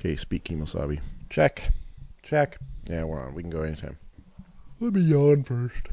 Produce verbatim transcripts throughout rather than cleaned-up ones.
Okay, speak Kemosabe. Check. Check. Yeah, we're on. We can go anytime. Let me yawn first.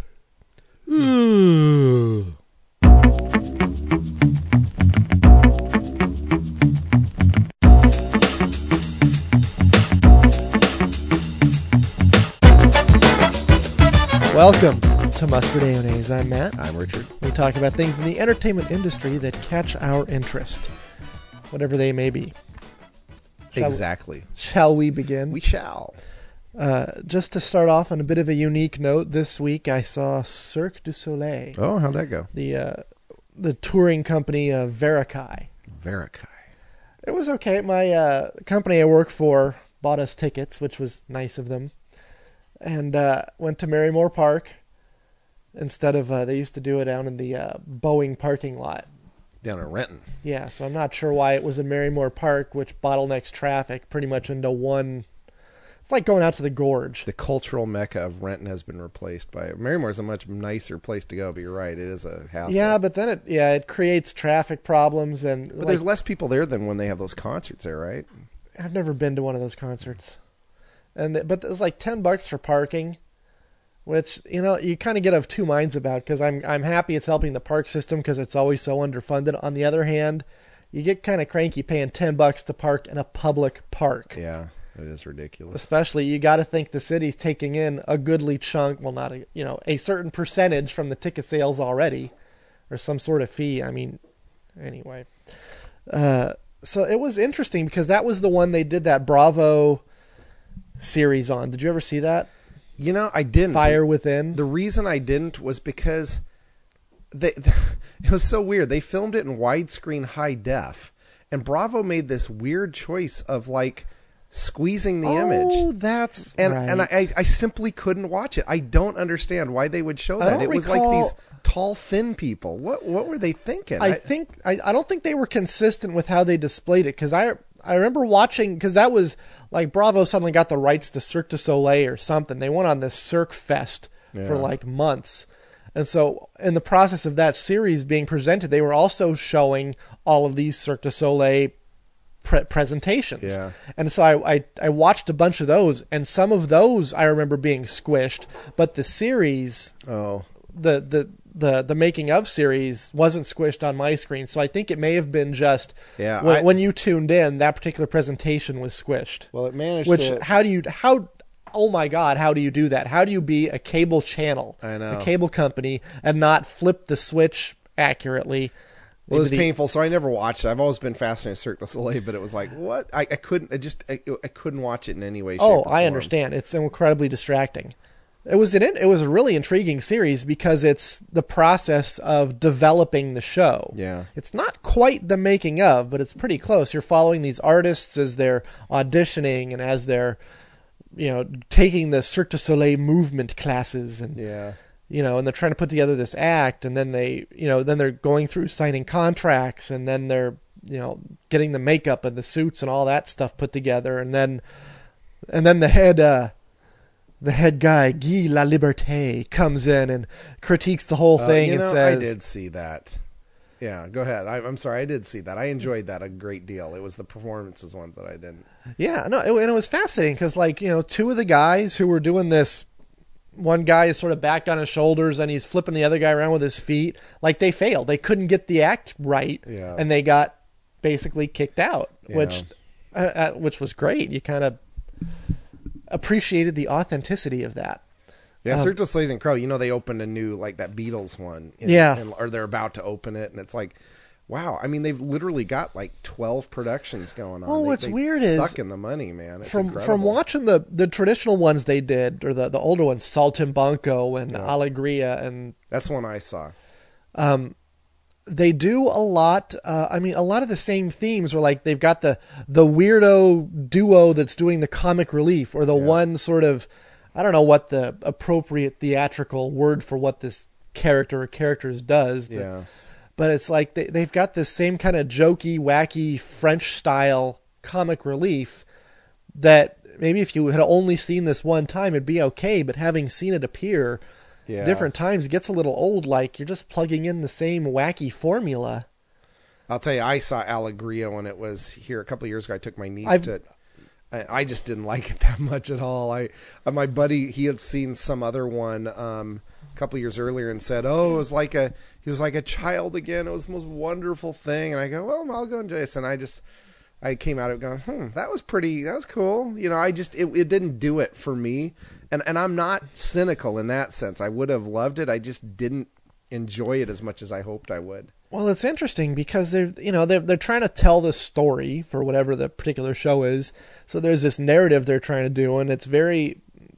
Welcome to Mustard Mayonnaise. I'm Matt. I'm Richard. We talk about things in the entertainment industry that catch our interest, whatever they may be. Shall Exactly. We, shall we begin? We shall. Uh, just to start off on a bit of a unique note, this week I saw Cirque du Soleil, Oh, how'd that go? the uh, the touring company of Verikai. Verikai. It was okay. My uh, company I work for bought us tickets, which was nice of them, and uh, went to Marymore Park instead of uh, they used to do it down in the uh, Boeing parking lot. Down in Renton. Yeah, so I'm not sure why it was in Marymore Park, which bottlenecks traffic pretty much into one. It's like going out to the gorge. The cultural mecca of Renton has been replaced by... Marymore is a much nicer place to go, but you're right. It is a hassle. Yeah, but then it yeah it creates traffic problems and. But like, there's less people there than when they have those concerts there, right? I've never been to one of those concerts, and th- but it's like ten bucks for parking, which you know you kind of get of two minds about because I'm I'm happy it's helping the park system because it's always so underfunded. On the other hand, you get kind of cranky paying ten bucks to park in a public park. Yeah, it is ridiculous. Especially, you got to think the city's taking in a goodly chunk. Well, not a you know a certain percentage from the ticket sales already, or some sort of fee. I mean, anyway. Uh, so it was interesting because that was the one they did that Bravo series on. Did you ever see that? You know, I didn't. Fire Within. The reason I didn't was because they it was so weird. They filmed it in widescreen high def, and Bravo made this weird choice of like squeezing the oh, image. Oh, that's and right. and I I simply couldn't watch it. I don't understand why they would show I that. don't It was recall- like these tall, thin people. What what were they thinking? I think I, I don't think they were consistent with how they displayed it because I I remember watching because that was like Bravo suddenly got the rights to Cirque du Soleil or something. They went on this Cirque Fest Yeah. for like months, and so in the process of that series being presented, they were also showing all of these Cirque du Soleil pre- presentations. Yeah. And so I, I I watched a bunch of those, and some of those I remember being squished, but the series oh the the the the making of series wasn't squished on my screen, so I think it may have been just Yeah, when, I- when you tuned in, that particular presentation was squished. well, it managed Which to. how do you how oh my god, how do you do that? How do you be a cable channel, I know. a cable company, and not flip the switch accurately? Well, it was Maybe the- painful, so I never watched it. I've always been fascinated with Cirque du Soleil, but it was like, what? I, I couldn't. I just I, I couldn't watch it in any way. Shape, Oh, or I form. understand. It's incredibly distracting. It was an it was a really intriguing series because it's the process of developing the show. Yeah. It's not quite the making of, but it's pretty close. You're following these artists as they're auditioning and as they're, you know, taking the Cirque du Soleil movement classes and Yeah. you know, and they're trying to put together this act, and then they, you know, then they're going through signing contracts, and then they're, you know, getting the makeup and the suits and all that stuff put together, and then, and then the head, uh, the head guy, Guy Laliberté, comes in and critiques the whole Uh, thing you and know, says, I did see that. Yeah, go ahead. I, I'm sorry, I did see that. I enjoyed that a great deal. It was the performances ones that I didn't. yeah, no, it, and it was fascinating because, like, you know, two of the guys who were doing this, one guy is sort of back on his shoulders and he's flipping the other guy around with his feet. Like, they failed. They couldn't get the act right, Yeah. and they got basically kicked out, Yeah. which uh, uh, which was great. You kind of appreciated the authenticity of that. Yeah, Um, Cirque du Soleil's incredible. You know, they opened a new, like, that Beatles one. In, Yeah. in- or they're about to open it, and it's like, wow. I mean, they've literally got, like, twelve productions going on. Well, They- what's they weird is- suck in the money, man. It's From incredible. from watching the, the traditional ones they did, or the, the older ones, Saltimbanco and Yeah. Alegria, and That's one I saw. um, they do a lot. Uh, I mean, a lot of the same themes are like they've got the the weirdo duo that's doing the comic relief, or the Yeah. one sort of, I don't know what the appropriate theatrical word for what this character or characters does. The- Yeah. but it's like they, they've got this same kind of jokey, wacky French style comic relief that maybe if you had only seen this one time, it'd be okay. But having seen it appear Yeah. different times, it gets a little old. Like you're just plugging in the same wacky formula. I'll tell you, I saw Alegria when it was here a couple of years ago. I took my niece I've- to it. I, I just didn't like it that much at all. I uh, my buddy, he had seen some other one um, a couple years earlier and said, "Oh, it was like a he was like a child again. It was the most wonderful thing." And I go, "Well, I'll go enjoy this." And I just I came out of it going, "Hmm, that was pretty. That was cool." You know, I just it, it didn't do it for me. And and I'm not cynical in that sense. I would have loved it. I just didn't enjoy it as much as I hoped I would. Well, it's interesting because they're, you know, they're, they're trying to tell this story for whatever the particular show is. So there's this narrative they're trying to do, and it's very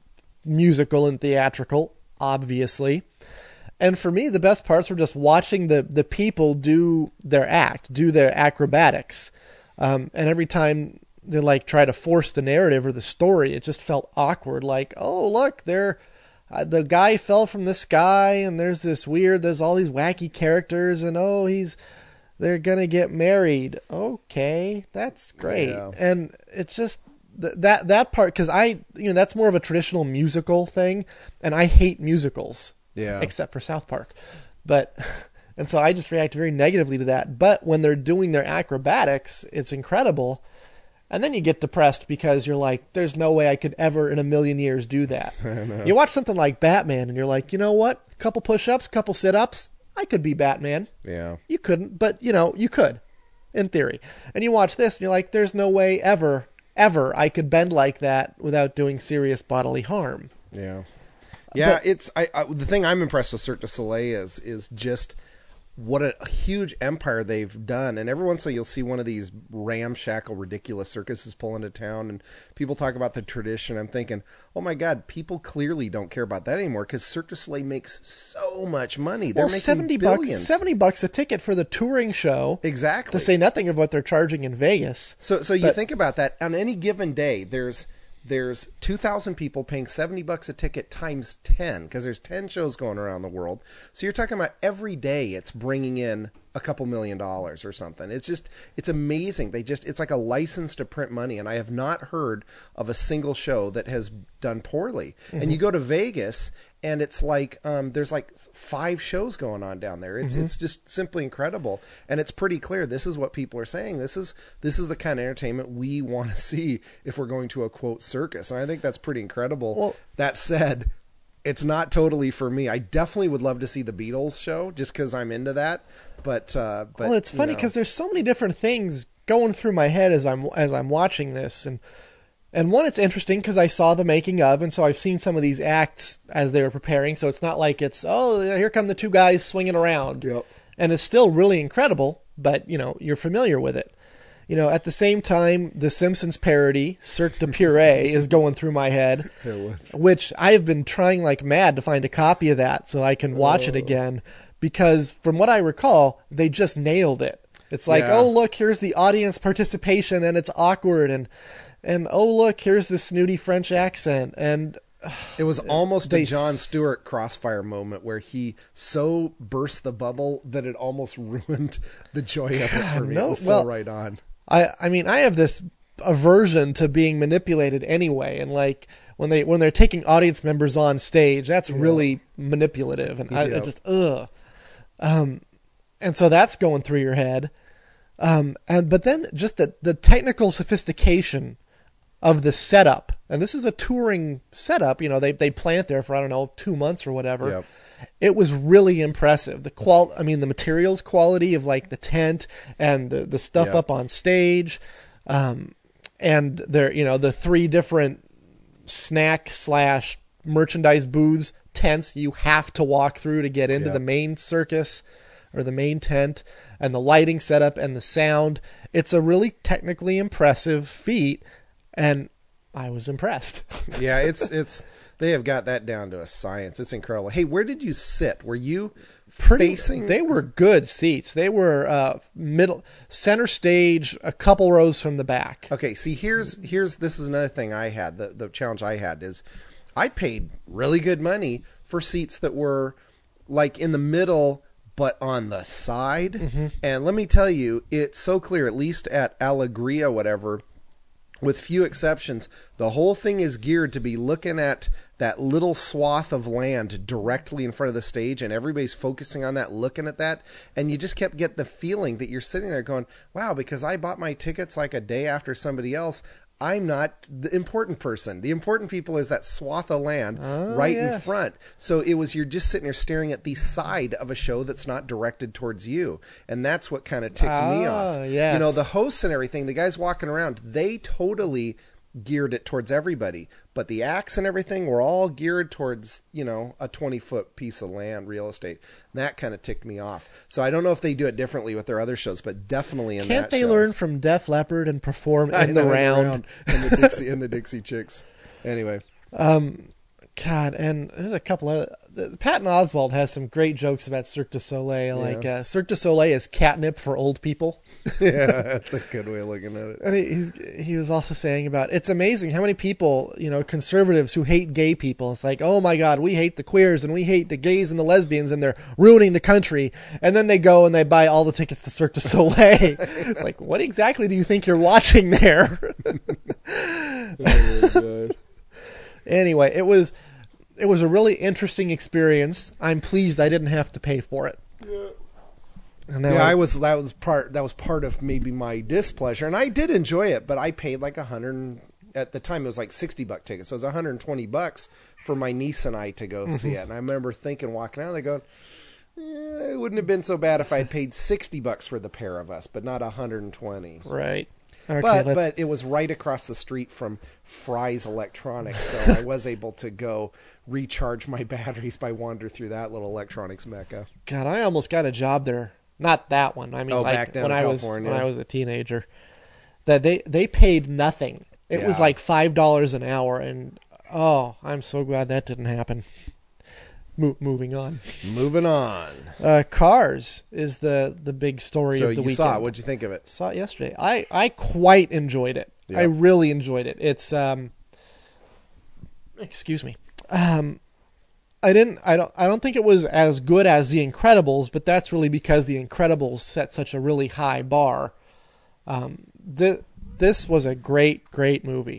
musical and theatrical, obviously. And for me, the best parts were just watching the, the people do their act, do their acrobatics. Um, and every time they like try to force the narrative or the story, it just felt awkward. Like, oh, look, they're, Uh, the guy fell from the sky, and there's this weird, there's all these wacky characters, and oh, he's, they're gonna get married. Okay, that's great. Yeah. And it's just th- that that part, because I, you know, that's more of a traditional musical thing, and I hate musicals. Yeah. Except for South Park, but and so I just react very negatively to that. But when they're doing their acrobatics, it's incredible. And then you get depressed because you're like, there's no way I could ever in a million years do that. You watch something like Batman and you're like, you know what? A couple push-ups, a couple sit-ups, I could be Batman. Yeah. You couldn't, but, you know, you could, in theory. And you watch this and you're like, there's no way ever, ever I could bend like that without doing serious bodily harm. Yeah. Yeah, But- it's I, I the thing I'm impressed with Cirque du Soleil is is just what a huge empire they've done. And every once in a while you'll see one of these ramshackle, ridiculous circuses pull into town, and people talk about the tradition. I'm thinking, oh my God, people clearly don't care about that anymore because Cirque du Soleil makes so much money. They're Well, making seventy billions. bucks, seventy bucks a ticket for the touring show. Exactly. To say nothing of what they're charging in Vegas. So, so you But- think about that. On any given day, there's there's two thousand people paying seventy bucks a ticket times ten, because there's ten shows going around the world. So you're talking about every day it's bringing in a couple million dollars or something. It's just, it's amazing. They just, it's like a license to print money. And I have not heard of a single show that has done poorly. Mm-hmm. And you go to Vegas and it's like, um, there's like five shows going on down there. It's, mm-hmm. it's just simply incredible. And it's pretty clear. This is what people are saying. This is, this is the kind of entertainment we want to see if we're going to a quote circus. And I think that's pretty incredible. Well, that said, it's not totally for me. I definitely would love to see the Beatles show just because I'm into that. But, uh, but well, it's funny you know. because there's so many different things going through my head as I'm as I'm watching this, and and one, it's interesting because I saw the making of, and so I've seen some of these acts as they were preparing. So it's not like it's, oh, here come the two guys swinging around, Yep. and it's still really incredible. But you know, you're familiar with it. You know, at the same time, the Simpsons parody, Cirque du Purée, is going through my head, It was. which I have been trying like mad to find a copy of that so I can watch Oh. it again. Because from what I recall, they just nailed it. It's like, Yeah. oh, look, here's the audience participation, and it's awkward. And, and oh, look, here's the snooty French accent. And It was almost They a Jon s- Stewart Crossfire moment where he so burst the bubble that it almost ruined the joy of it for me. no, it was well, so right on. I, I mean, I have this aversion to being manipulated anyway. And like when they when they're taking audience members on stage, that's really manipulative. And I, I Yep. just ugh. Um, and so that's going through your head. Um, and but then just the the technical sophistication of the setup, and this is a touring setup. You know, they they plant there for I don't know two months or whatever. Yep. It was really impressive. The qual, I mean, the materials quality of like the tent and the the stuff Yep. up on stage, um, and there, you know, the three different snack slash merchandise booths, tents you have to walk through to get into Yep. the main circus or the main tent, and the lighting setup and the sound. It's a really technically impressive feat, and I was impressed. Yeah, it's it's they have got that down to a science. It's incredible. Hey, where did you sit? Were you Pretty, facing? they were good seats. They were uh, middle, center stage, a couple rows from the back. Okay, see, here's here's this is another thing I had. The the challenge I had is I paid really good money for seats that were like in the middle but on the side. Mm-hmm. And let me tell you, it's so clear, at least at Alegria, whatever, with few exceptions, the whole thing is geared to be looking at that little swath of land directly in front of the stage, and everybody's focusing on that, looking at that, and you just kept getting the feeling that you're sitting there going, wow, because I bought my tickets like a day after somebody else, I'm not the important person. The important people is that swath of land Oh, right in yes. front. So it was, you're just sitting there staring at the side of a show that's not directed towards you. And that's what kind of ticked me Ah, off. yes. You know, the hosts and everything, the guys walking around, they totally geared it towards everybody. But the acts and everything were all geared towards, you know, a twenty foot piece of land, real estate. And that kind of ticked me off. So I don't know if they do it differently with their other shows, but definitely in Can't that they show. learn from Def Leppard and perform I in the know, round? and the Dixie and the Dixie Chicks. Anyway, Um, God, and there's a couple of Patton Oswalt has some great jokes about Cirque du Soleil. Like uh, Cirque du Soleil is catnip for old people. yeah, that's a good way of looking at it. And he, he's, he was also saying about it's amazing how many people, you know, conservatives who hate gay people. It's like, oh my God, we hate the queers and we hate the gays and the lesbians and they're ruining the country. And then they go and they buy all the tickets to Cirque du Soleil. It's like, what exactly do you think you're watching there? Oh, God. Anyway, it was it was a really interesting experience. I'm pleased I didn't have to pay for it. Yeah. And now Yeah, I- I was. That was part. That was part of maybe my displeasure, and I did enjoy it, but I paid like a hundred. At the time, it was like sixty buck tickets, so it was one hundred and twenty bucks for my niece and I to go see it. And I remember thinking, walking out, they going, eh, "It wouldn't have been so bad if I had paid sixty bucks for the pair of us, but not a hundred and twenty." right. Okay, But let's- but it was right across the street from Fry's Electronics, so I was able to go recharge my batteries by wandering through that little electronics mecca. God, I almost got a job there. Not that one. I mean, Oh, like back down when in I was California. when I was a teenager. That they they paid nothing. It was Yeah. like five dollars an hour, and oh, I'm so glad that didn't happen. Mo- moving on. Moving on. Uh, Cars is the the big story So of the you weekend. saw it. What'd you think of it? Saw it yesterday. I I quite enjoyed it. Yeah. I really enjoyed it. It's um. Excuse me. Um. I didn't. I don't. I don't think it was as good as The Incredibles, but that's really because The Incredibles set such a really high bar. Um. Th- this was a great, great movie,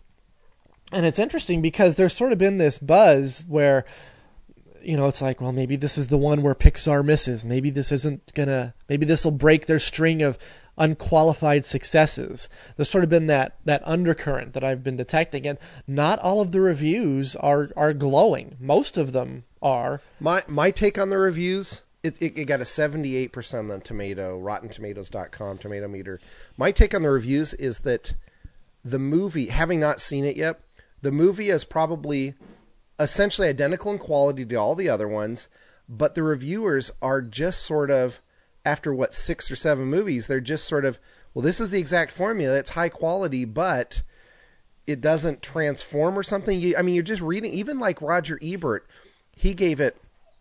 and it's interesting because there's sort of been this buzz where, you know, it's like, well, maybe this is the one where Pixar misses. Maybe this isn't gonna. Maybe this will break their string of unqualified successes. There's sort of been that that undercurrent that I've been detecting, and not all of the reviews are are glowing. Most of them are. My my take on the reviews, it, it, it got a seventy-eight percent on Tomato, Rotten Tomatoes dot com, Tomato Meter. My take on the reviews is that the movie, having not seen it yet, the movie is probably essentially identical in quality to all the other ones, but the reviewers are just sort of, after what, six or seven movies, they're just sort of, well, this is the exact formula. It's high quality, but it doesn't transform or something. You, I mean, you're just reading, even like Roger Ebert, he gave it,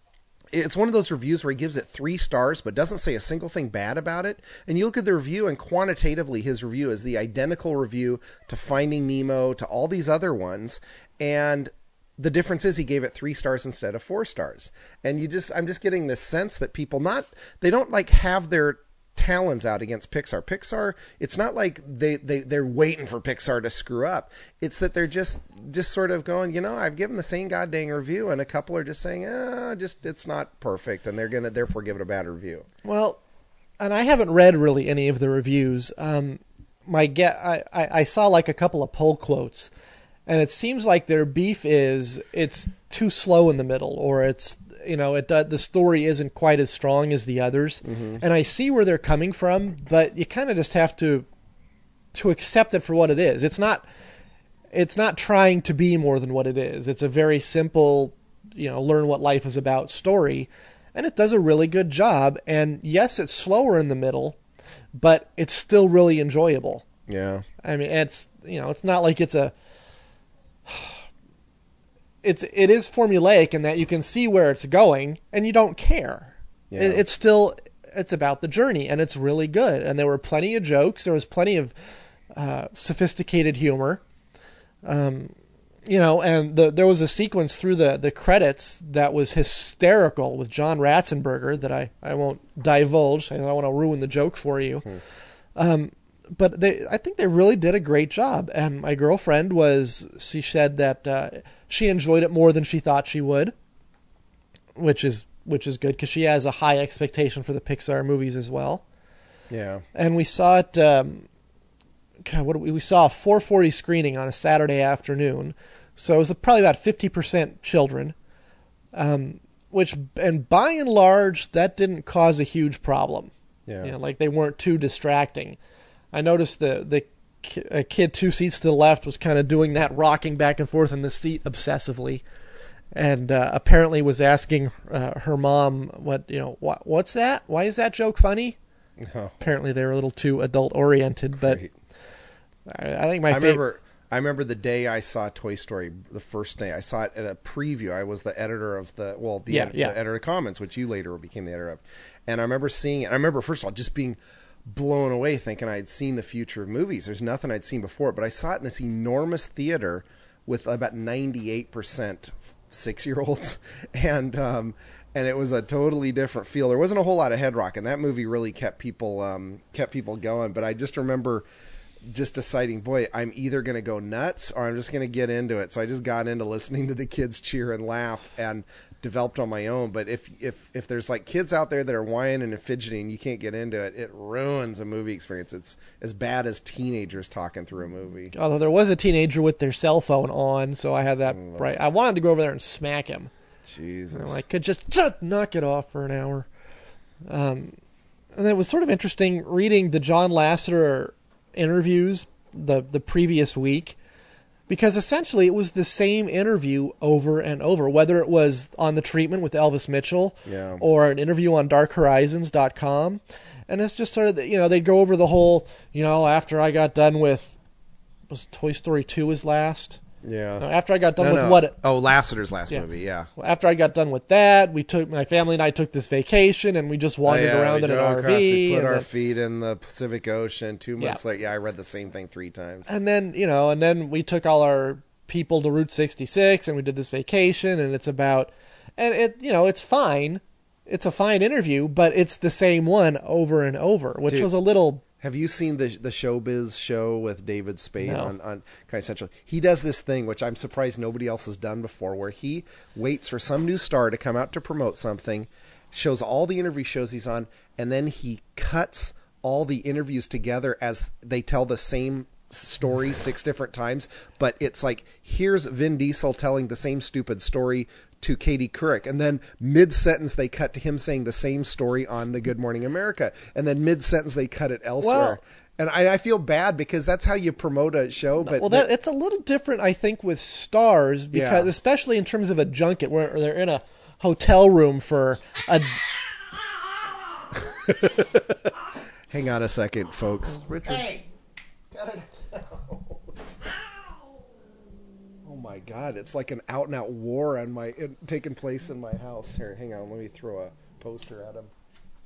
it's one of those reviews where he gives it three stars, but doesn't say a single thing bad about it. And you look at the review, and quantitatively, his review is the identical review to Finding Nemo, to all these other ones. And the difference is he gave it three stars instead of four stars. And you just, I'm just getting this sense that people not, they don't like have their talons out against Pixar. Pixar, it's not like they, they, they're waiting for Pixar to screw up. It's that they're just, just sort of going, you know, I've given the same goddamn review, and a couple are just saying, ah, just, it's not perfect. And they're going to therefore give it a bad review. Well, and I haven't read really any of the reviews. Um, my get, I, I, I saw like a couple of pull quotes, and it seems like their beef is it's too slow in the middle, or it's, you know, it uh, the story isn't quite as strong as the others. Mm-hmm. And I see where they're coming from, but you kind of just have to to accept it for what it is. It's not it's not trying to be more than what it is. It's a very simple, you know, learn what life is about story, and it does a really good job. And yes, it's slower in the middle, but it's still really enjoyable. Yeah. I mean, it's, you know, it's not like it's a It's it is formulaic in that you can see where it's going and you don't care. Yeah. It, it's still it's about the journey, and it's really good. And there were plenty of jokes. There was plenty of uh, sophisticated humor. Um, you know, and the, there was a sequence through the, the credits that was hysterical with John Ratzenberger that I, I won't divulge. I don't want to ruin the joke for you. Hmm. Um, but they, I think they really did a great job. And my girlfriend was, she said that uh, she enjoyed it more than she thought she would, which is which is good because she has a high expectation for the Pixar movies as well. Yeah. And we saw it. Um, God, what we, we saw a four forty screening on a Saturday afternoon, so it was probably about fifty percent children. Um, which, and by and large, that didn't cause a huge problem. Yeah. You know, like they weren't too distracting. I noticed the the ki- a kid two seats to the left was kind of doing that rocking back and forth in the seat obsessively, and uh, apparently was asking uh, her mom, "What you know? What what's that? Why is that joke funny?" Oh, Apparently they were a little too adult oriented, but great. I, I think my I favorite. remember. I remember the day I saw Toy Story, the first day I saw it at a preview. I was the editor of the well, the, Yeah, ed- yeah. the editor of Commons, which you later became the editor of. And I remember seeing it. I remember first of all just being blown away, thinking I had seen the future of movies. There's nothing I'd seen before, but I saw it in this enormous theater with about ninety-eight percent six-year-olds, and um, and it was a totally different feel. There wasn't a whole lot of head rock, and that movie really kept people um, kept people going. But I just remember just deciding, boy, I'm either going to go nuts or I'm just going to get into it. So I just got into listening to the kids cheer and laugh and developed on my own. But if if if there's like kids out there that are whining and fidgeting, you can't get into it, it ruins a movie experience. It's as bad as teenagers talking through a movie. Although there was a teenager with their cell phone on, so I had that Ugh. right. I wanted to go over there and smack him. Jesus. And I could just, just knock it off for an hour. Um, and it was sort of interesting reading the John Lasseter interviews the the previous week, because essentially it was the same interview over and over, whether it was on the treatment with Elvis Mitchell Yeah. or an interview on dark horizons dot com. And it's just sort of, you know, they'd go over the whole, you know, after I got done with, was Toy Story two his last? Yeah. No, after I got done No, with no. what? Oh, Lasseter's last Yeah. movie, yeah. After I got done with that, we took my family and I took this vacation and we just wandered Oh, yeah, around we in an drove R V. across, we put and, our then, feet in the Pacific Ocean. Two Yeah. months later, yeah, I read the same thing three times. and then, you know, and then we took all our people to Route sixty-six and we did this vacation, and it's about, and it, you know, it's fine. It's a fine interview, but it's the same one over and over, which Dude. was a little. Have you seen the the Showbiz show with David Spade No. on on Kind Central? He does this thing which I'm surprised nobody else has done before, where he waits for some new star to come out to promote something, shows all the interview shows he's on, and then he cuts all the interviews together as they tell the same story six different times. But it's like, here's Vin Diesel telling the same stupid story to Katie Couric, and then mid-sentence they cut to him saying the same story on the Good Morning America, and then mid-sentence they cut it elsewhere. Well- and I, I feel bad because that's how you promote a show. But Well, that it's a little different, I think, with stars, because Yeah. especially in terms of a junket where they're in a hotel room for a. hang on a second, folks. Richard. Cut it out. Oh my God! It's like an out-and-out war on my in, taking place in my house. Here, hang on. Let me throw a poster at him.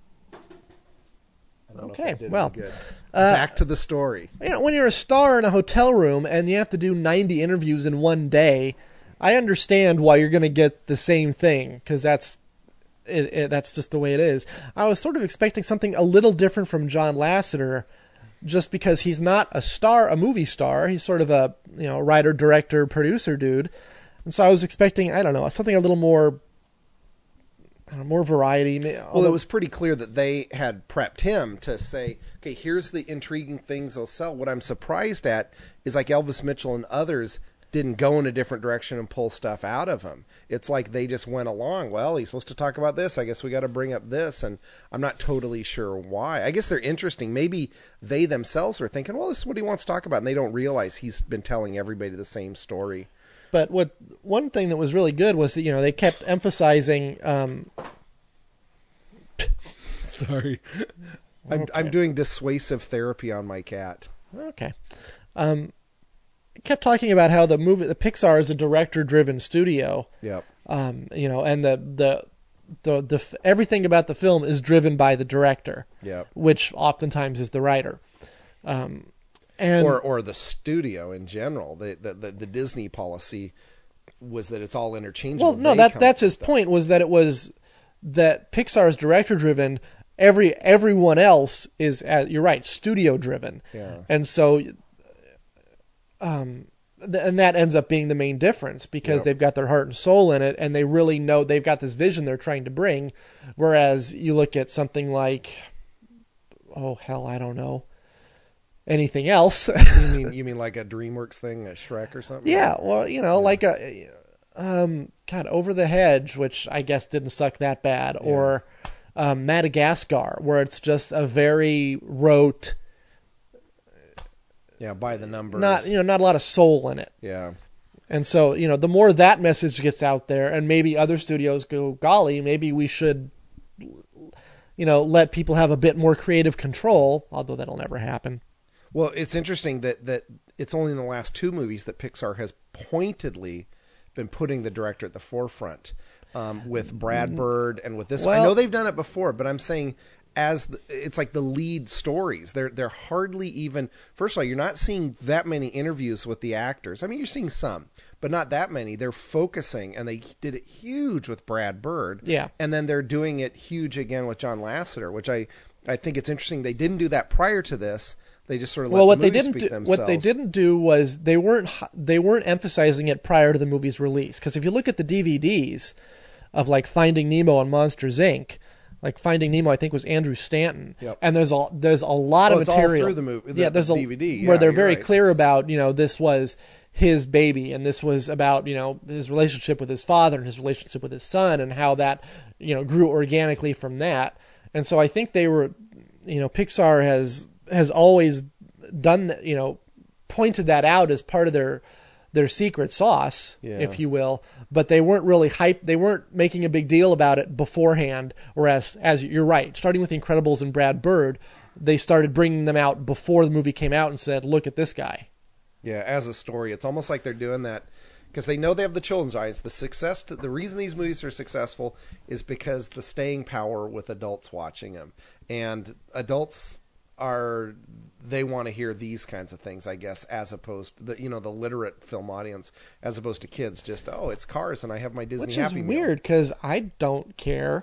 I don't know if Okay, that did well, any good. uh, Back to the story. You know, when you're a star in a hotel room and you have to do ninety interviews in one day, I understand why you're going to get the same thing, because that's it, it, that's just the way it is. I was sort of expecting something a little different from John Lasseter, just because he's not a star, a movie star. He's sort of a, you know, writer, director, producer dude, and so I was expecting, I don't know, something a little more, I don't know, more variety. Well, it was pretty clear that they had prepped him to say, okay, here's the intriguing things they'll sell. What I'm surprised at is like Elvis Mitchell and others didn't go in a different direction and pull stuff out of him. It's like they just went along. Well, he's supposed to talk about this. I guess we got to bring up this. And I'm not totally sure why. I guess they're interesting. Maybe they themselves were thinking, well, this is what he wants to talk about. And they don't realize he's been telling everybody the same story. But what one thing that was really good was that, you know, they kept emphasizing. Um, Sorry. I'm, Okay. I'm doing dissuasive therapy on my cat. Okay. Um, kept talking about how the movie, the Pixar is a director-driven studio. Yep. Um, you know, and the the the the f- everything about the film is driven by the director, Yep. which oftentimes is the writer. Um, and Or or the studio in general. The, the, the, the Disney policy was that it's all interchangeable. well, no, They that come that's up with his stuff. point, was that it was that Pixar is director-driven. Every everyone else is, uh, you're right, studio-driven. Yeah. And so, um, th- and that ends up being the main difference, because Yep. they've got their heart and soul in it, and they really know they've got this vision they're trying to bring. Whereas you look at something like, oh hell, I don't know, anything else. You mean you mean like a DreamWorks thing, a Shrek or something? Yeah, well, you know, yeah. like a um, God, Over the Hedge, which I guess didn't suck that bad, yeah. or um, Madagascar, where it's just a very rote, yeah, by the numbers, not you know, not a lot of soul in it. Yeah, and so you know, the more that message gets out there, and maybe other studios go, golly, maybe we should, you know, let people have a bit more creative control, although that'll never happen. Well, it's interesting that, that it's only in the last two movies that Pixar has pointedly been putting the director at the forefront, um, with Brad Bird and with this. Well, I know they've done it before, but I'm saying as the, it's like the lead stories. They're they're hardly even. First of all, you're not seeing that many interviews with the actors. I mean, you're seeing some, but not that many. They're focusing, and they did it huge with Brad Bird. Yeah, and then they're doing it huge again with John Lasseter, which I I think it's interesting. They didn't do that prior to this. They just sort of let well, what the they movie didn't speak do, themselves. what they didn't do was they weren't they weren't emphasizing it prior to the movie's release. Because if you look at the D V Ds of like Finding Nemo and Monsters Incorporated, like Finding Nemo, I think was Andrew Stanton, yep. and there's a there's a lot oh, of it's material all through the movie. The, yeah, there's the a D V D yeah, where they're very right. clear about you know this was his baby and this was about you know his relationship with his father and his relationship with his son and how that you know grew organically from that. And so I think they were, you know, Pixar has has always done that, you know, pointed that out as part of their their secret sauce, yeah. if you will, but they weren't really hype. They weren't making a big deal about it beforehand. Whereas, as you're right, starting with The Incredibles and Brad Bird, they started bringing them out before the movie came out and said, "Look at this guy." Yeah, as a story, it's almost like they're doing that because they know they have the children's audience. The success, to, the reason these movies are successful is because the staying power with adults watching them, and adults are. They want to hear these kinds of things, I guess, as opposed to the, you know, the literate film audience, as opposed to kids just, oh, it's Cars and I have my Disney Which Happy is Meal. weird because I don't care.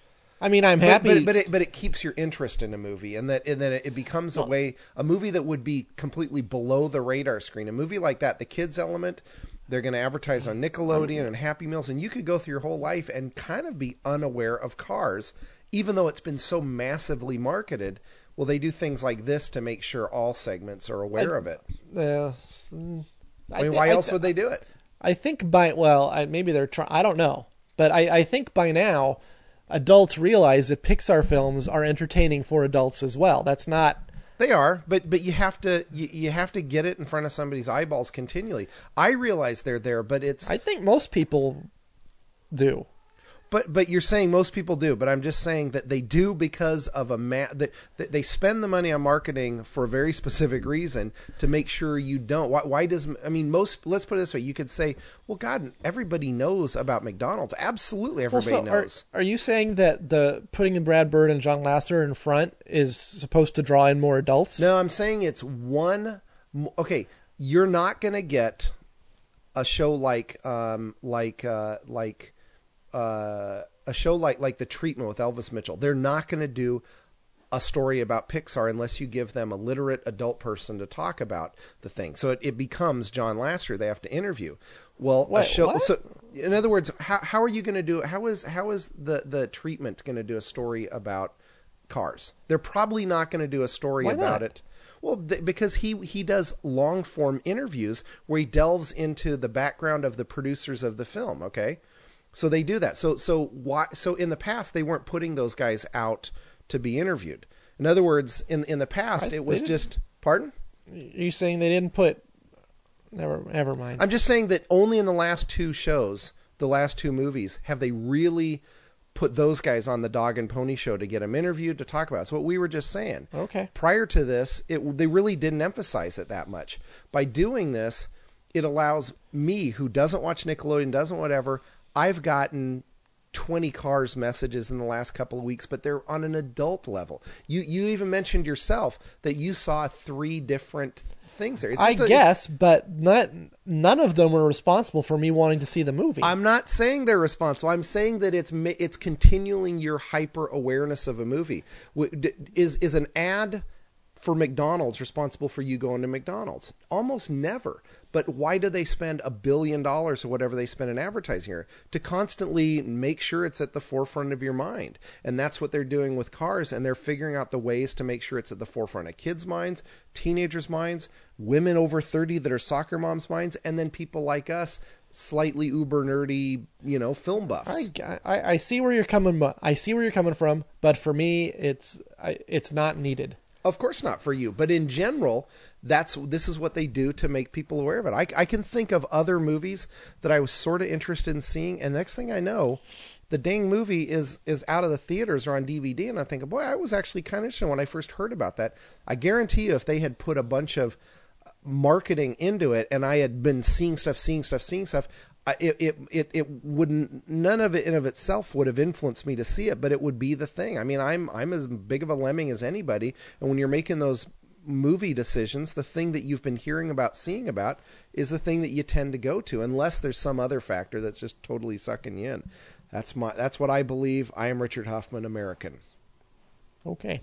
I mean, I'm but, happy, but, but, it, but it keeps your interest in a movie, and that and then it becomes a way, a movie that would be completely below the radar screen. A movie like that, the kids element, they're going to advertise on Nickelodeon and Happy Meals, and you could go through your whole life and kind of be unaware of Cars, even though it's been so massively marketed. Well, they do things like this to make sure all segments are aware I, of it. Uh, I, I mean, why I, else I, would they do it? I think by, well, I, maybe they're trying, I don't know. But I, I think by now, adults realize that Pixar films are entertaining for adults as well. That's not... They are, but but you have to you, you have to get it in front of somebody's eyeballs continually. I realize they're there, but it's... I think most people do. But but you're saying most people do, but I'm just saying that they do because of a ma- that, that they spend the money on marketing for a very specific reason to make sure you don't. Why, why does I mean most? Let's put it this way: you could say, "Well, God, everybody knows about McDonald's. Absolutely, everybody well, so knows." Are, are you saying that the putting in Brad Bird and John Lasseter in front is supposed to draw in more adults? No, I'm saying it's one. Okay, you're not going to get a show like um like uh like. Uh, a show like like The Treatment with Elvis Mitchell. They're not going to do a story about Pixar unless you give them a literate adult person to talk about the thing. So it, it becomes John Lasseter they have to interview. Well, Wait, a show. what? So in other words, how how are you going to do? How is how is the the Treatment going to do a story about Cars? They're probably not going to do a story Why about not? it. Well, th- because he he does long form interviews where he delves into the background of the producers of the film. Okay. So they do that. So so why? So in the past, they weren't putting those guys out to be interviewed. In other words, in in the past, I- it was they just pardon. Are you saying they didn't put... Never, never mind. I'm just saying that only in the last two shows, the last two movies, have they really put those guys on the Dog and Pony Show to get them interviewed to talk about it. It's what we were just saying. Okay. Prior to this, it they really didn't emphasize it that much. By doing this, it allows me, who doesn't watch Nickelodeon, doesn't whatever. I've gotten twenty Cars messages in the last couple of weeks, but they're on an adult level. You you even mentioned yourself that you saw three different things there. It's I just a, guess, but not none of them were responsible for me wanting to see the movie. I'm not saying they're responsible. I'm saying that it's it's continuing your hyper awareness of a movie. Is is an ad for McDonald's responsible for you going to McDonald's? Almost never. But why do they spend a billion dollars or whatever they spend in advertising here? To constantly make sure it's at the forefront of your mind. And that's what they're doing with cars. And they're figuring out the ways to make sure it's at the forefront of kids' minds, teenagers' minds, women over thirty that are soccer moms' minds, and then people like us, slightly uber nerdy, you know, film buffs. I, I, I see where you're coming. I see where you're coming from. But for me, it's I, it's not needed. Of course not for you, but in general, that's this is what they do to make people aware of it. I, I can think of other movies that I was sort of interested in seeing, and next thing I know, the dang movie is is out of the theaters or on D V D, and I think, boy, I was actually kind of interested when I first heard about that. I guarantee you, if they had put a bunch of marketing into it, and I had been seeing stuff, seeing stuff, seeing stuff, It, it it it wouldn't, none of it in of itself would have influenced me to see it, but it would be the thing. I mean, I'm I'm as big of a lemming as anybody, and when you're making those movie decisions, the thing that you've been hearing about, seeing about, is the thing that you tend to go to, unless there's some other factor that's just totally sucking you in. That's my that's what I believe. I am Richard Huffman, American. Okay.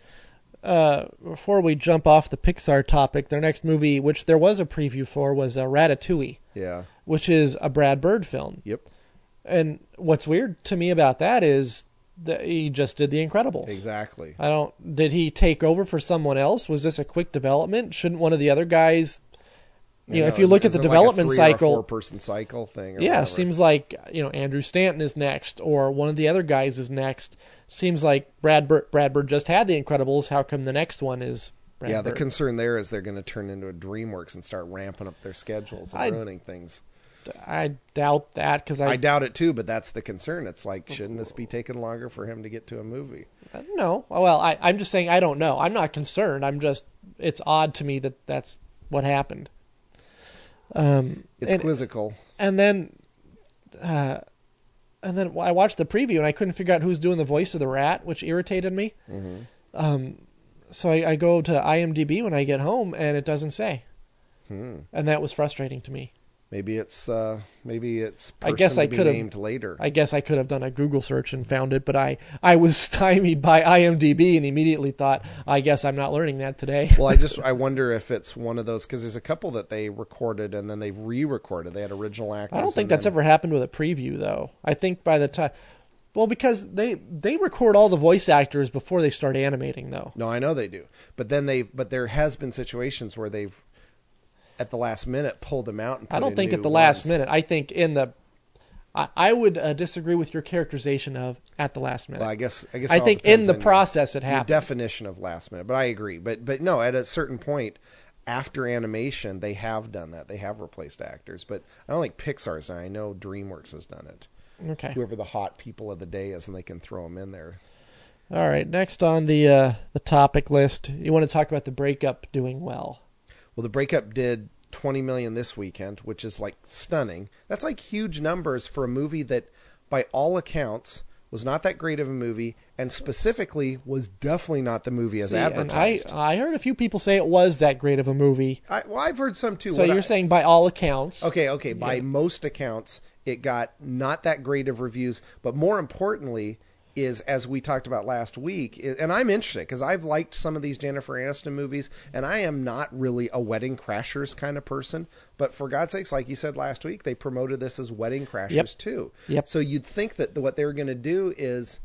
Uh, before we jump off the Pixar topic, their next movie, which there was a preview for, was uh, Ratatouille. Yeah. Which is a Brad Bird film. Yep. And what's weird to me about that is that he just did The Incredibles. Exactly. I don't. Did he take over for someone else? Was this a quick development? Shouldn't one of the other guys? You, you know, know, if you look at the development like a three cycle, or a four-person cycle thing. Or yeah, whatever. Seems like you know Andrew Stanton is next, or one of the other guys is next. Seems like Brad Bird, Brad Bird just had The Incredibles. How come the next one is? Brad yeah, the Bird? concern there is they're going to turn into a DreamWorks and start ramping up their schedules and I, ruining things. I doubt that because I, I doubt it too, but that's the concern. It's like, shouldn't this be taking longer for him to get to a movie? No, well, I, I'm just saying I don't know. I'm not concerned. I'm just it's odd to me that that's what happened. Um, it's and, quizzical. And then, uh, and then I watched the preview and I couldn't figure out who's doing the voice of the rat, which irritated me. Mm-hmm. Um, so I, I go to IMDb when I get home and it doesn't say, hmm. and that was frustrating to me. Maybe it's uh, maybe it's person I guess I to be could have named later. I guess I could have done a Google search and found it, but I, I was stymied by IMDb and immediately thought, I guess I'm not learning that today. Well, I just I wonder if it's one of those, because there's a couple that they recorded and then they've re-recorded. They had original actors. I don't think and that's then... ever happened with a preview, though. I think by the time, well, because they they record all the voice actors before they start animating, though. No, I know they do, but then they but there has been situations where they've at the last minute pulled them out and put I don't in think new at the last ones. minute. I think in the I, I would uh, disagree with your characterization of at the last minute. Well, I guess I guess I it all think in depends the on process your, it happened. Your definition of last minute, but I agree. But but no, at a certain point after animation, they have done that. They have replaced actors, but I don't think Pixar's done it. I know DreamWorks has done it. Okay. Whoever the hot people of the day is, and they can throw them in there. All right. Next on the uh, the topic list, you want to talk about the breakup doing well. Well, the breakup did twenty million this weekend, which is like stunning. That's like huge numbers for a movie that, by all accounts, was not that great of a movie, and specifically was definitely not the movie as See, advertised. And I I heard a few people say it was that great of a movie. I, well, I've heard some too. So What you're I, saying by all accounts? okay, okay. By Yeah. most accounts, it got not that great of reviews, but more importantly, is as we talked about last week, is, and I'm interested because I've liked some of these Jennifer Aniston movies, and I am not really a Wedding Crashers kind of person. But for God's sakes, like you said last week, they promoted this as Wedding Crashers Yep. too. Yep. So you'd think that the, what they were going to do is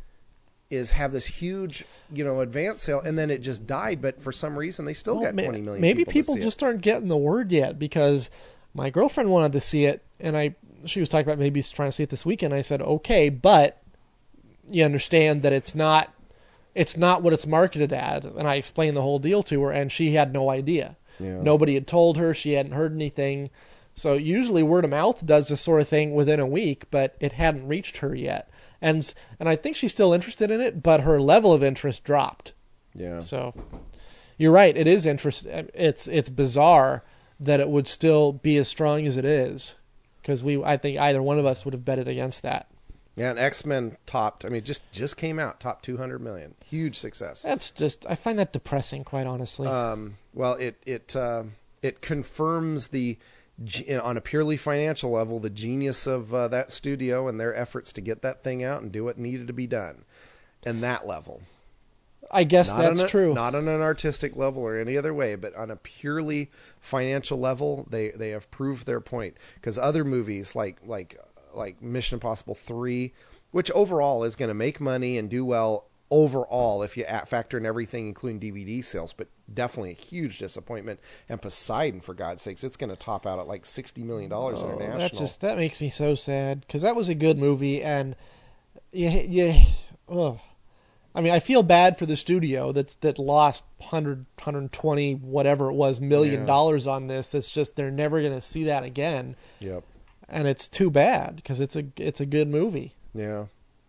is have this huge, you know, advance sale, and then it just died. But for some reason, they still Well, got ma- twenty million. Maybe people, people to see just it. aren't getting the word yet, because my girlfriend wanted to see it, and I she was talking about maybe trying to see it this weekend. I said, okay, but you understand that it's not it's not what it's marketed as, and I explained the whole deal to her, and she had no idea. Yeah. Nobody had told her. She hadn't heard anything. So usually word of mouth does this sort of thing within a week, but it hadn't reached her yet. And and I think she's still interested in it, but her level of interest dropped. Yeah. So you're right. It is interest. It's it's bizarre that it would still be as strong as it is, because we I think either one of us would have betted against that. Yeah, and X-Men topped. I mean, just just came out, top two hundred million, huge success. That's just I find that depressing, quite honestly. Um, well, it it uh, it confirms the on a purely financial level the genius of uh, that studio and their efforts to get that thing out and do what needed to be done, and that level. I guess Not that's on a, true. Not on an artistic level or any other way, but on a purely financial level, they, they have proved their point. Because other movies like like like Mission Impossible three, which overall is going to make money and do well overall if you factor in everything, including D V D sales, but definitely a huge disappointment. And Poseidon, for God's sakes, it's going to top out at like sixty million dollars Oh, international. that just that makes me so sad because that was a good movie, and you, you, ugh. I mean, I feel bad for the studio that that lost one hundred, one hundred twenty, whatever it was, million Yeah. dollars on this. It's just they're never going to see that again, Yep. and it's too bad because it's a it's a good movie. Yeah.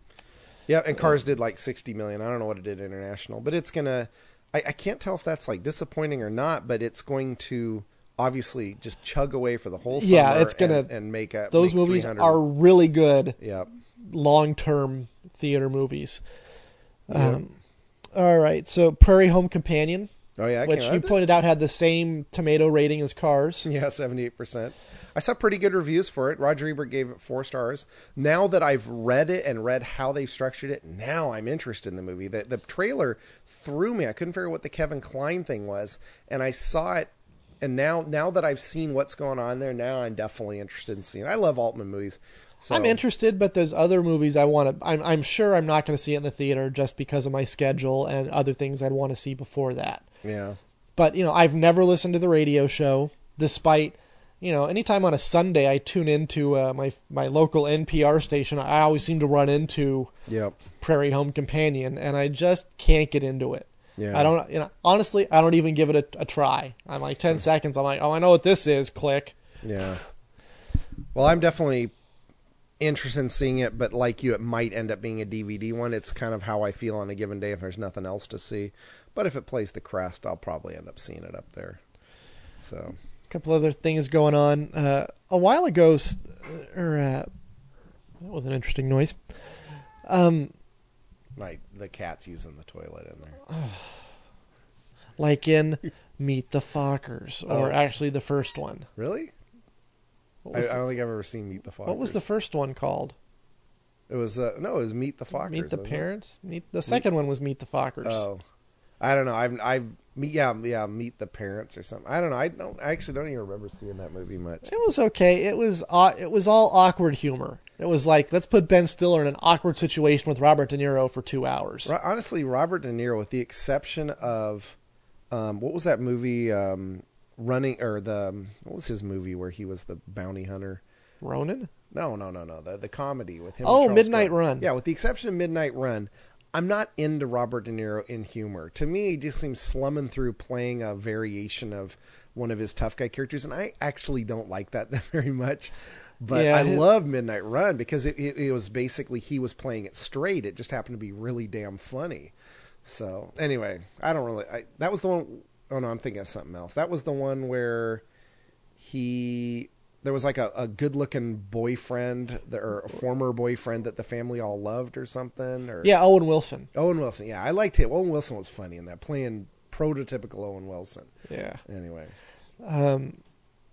Yeah, and Cars did like sixty million. I don't know what it did international, but it's going to, I, I can't tell if that's like disappointing or not, but it's going to obviously just chug away for the whole summer. Yeah, it's gonna and, and make a those make movies three hundred. are really good Yep. long term theater movies. Yep. Um, all right, so Prairie Home Companion, Oh yeah, I which can't- you pointed out had the same tomato rating as Cars. Yeah, seventy-eight percent. I saw pretty good reviews for it. Roger Ebert gave it four stars. Now that I've read it and read how they structured it, now I'm interested in the movie. The, the trailer threw me. I couldn't figure out what the Kevin Kline thing was, and I saw it. And now, now that I've seen what's going on there, now I'm definitely interested in seeing it. I love Altman movies. So, I'm interested, but there's other movies I want to. I'm, I'm sure I'm not going to see it in the theater just because of my schedule and other things I'd want to see before that. Yeah. But you know, I've never listened to the radio show, despite you know, anytime on a Sunday I tune into uh, my my local N P R station, I always seem to run into Yep. Prairie Home Companion, and I just can't get into it. Yeah. I don't, you know, honestly, I don't even give it a, a try. I'm like ten seconds. I'm like, oh, I know what this is. Click. Yeah. Well, I'm definitely interested in seeing it, but like you, it might end up being a D V D one. It's kind of how I feel on a given day if there's nothing else to see. But if it plays the crest, I'll probably end up seeing it up there. So, A couple other things going on. Uh, a while ago, s- or uh, that was an interesting noise. Um, like the cat's using the toilet in there. like in Meet the Fockers, or Oh. actually the first one. Really? What I, was, I the, don't think I've ever seen Meet the Fockers. what was the first one called? It was uh, no, it was Meet the Fockers. Meet the wasn't it? Parents. Meet the second one was Meet the Fockers. Oh, I don't know. I've I've meet yeah yeah Meet the Parents or something. I don't know. I don't. I actually don't even remember seeing that movie much. It was okay. It was uh, it was all awkward humor. It was like, let's put Ben Stiller in an awkward situation with Robert De Niro for two hours. Ro- Honestly, Robert De Niro, with the exception of, um, what was that movie? Um, running or the um, what was his movie where he was the bounty hunter? Ronan? No, no, no, no. The the comedy with him. Oh, and Charles Midnight Grodin. Run. Yeah, with the exception of Midnight Run, I'm not into Robert De Niro in humor. To me, he just seems slumming through playing a variation of one of his tough guy characters, and I actually don't like that very much. But Yeah, I his- love Midnight Run because it, it, it was basically he was playing it straight. It just happened to be really damn funny. So anyway, I don't really. I, that was the one oh no, I'm thinking of something else. That was the one where he there was like a, a good looking boyfriend that, or a former boyfriend that the family all loved or something. Or Yeah, Owen Wilson. Owen Wilson. Yeah, I liked him. Owen Wilson was funny in that, playing prototypical Owen Wilson. Yeah. Anyway, Um,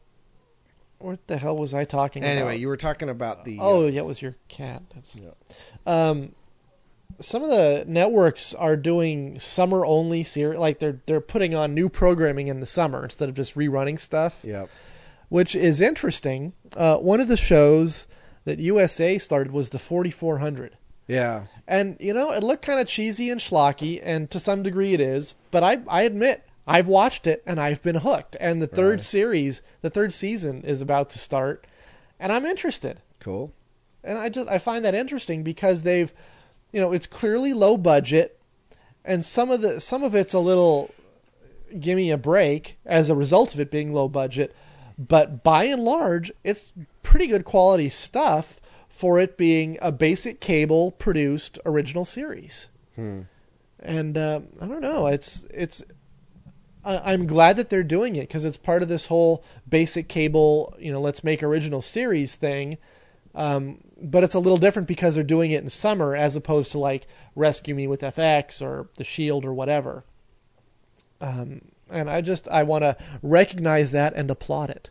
what the hell was I talking about? anyway, you were talking about the Oh, uh, yeah, it was your cat. That's, yeah. um, some of the networks are doing summer only series, like they're they're putting on new programming in the summer instead of just rerunning stuff, Yep. which is interesting. Uh, one of the shows that U S A started was the forty-four hundred. Yeah. And, you know, it looked kind of cheesy and schlocky, and to some degree it is, but I I admit, I've watched it, and I've been hooked. And the third Right. series, the third season is about to start, and I'm interested. Cool. And I just I find that interesting because they've, you know, it's clearly low budget, and some of the some of it's a little give me a break as a result of it being low budget, but by and large, it's pretty good quality stuff for it being a basic cable produced original series. Hmm. And um, I don't know, it's it's. I- I'm glad that they're doing it because it's part of this whole basic cable, you know, let's make original series thing. Um, but it's a little different because they're doing it in summer as opposed to like Rescue Me with F X or The Shield or whatever. Um, and I just I want to recognize that and applaud it.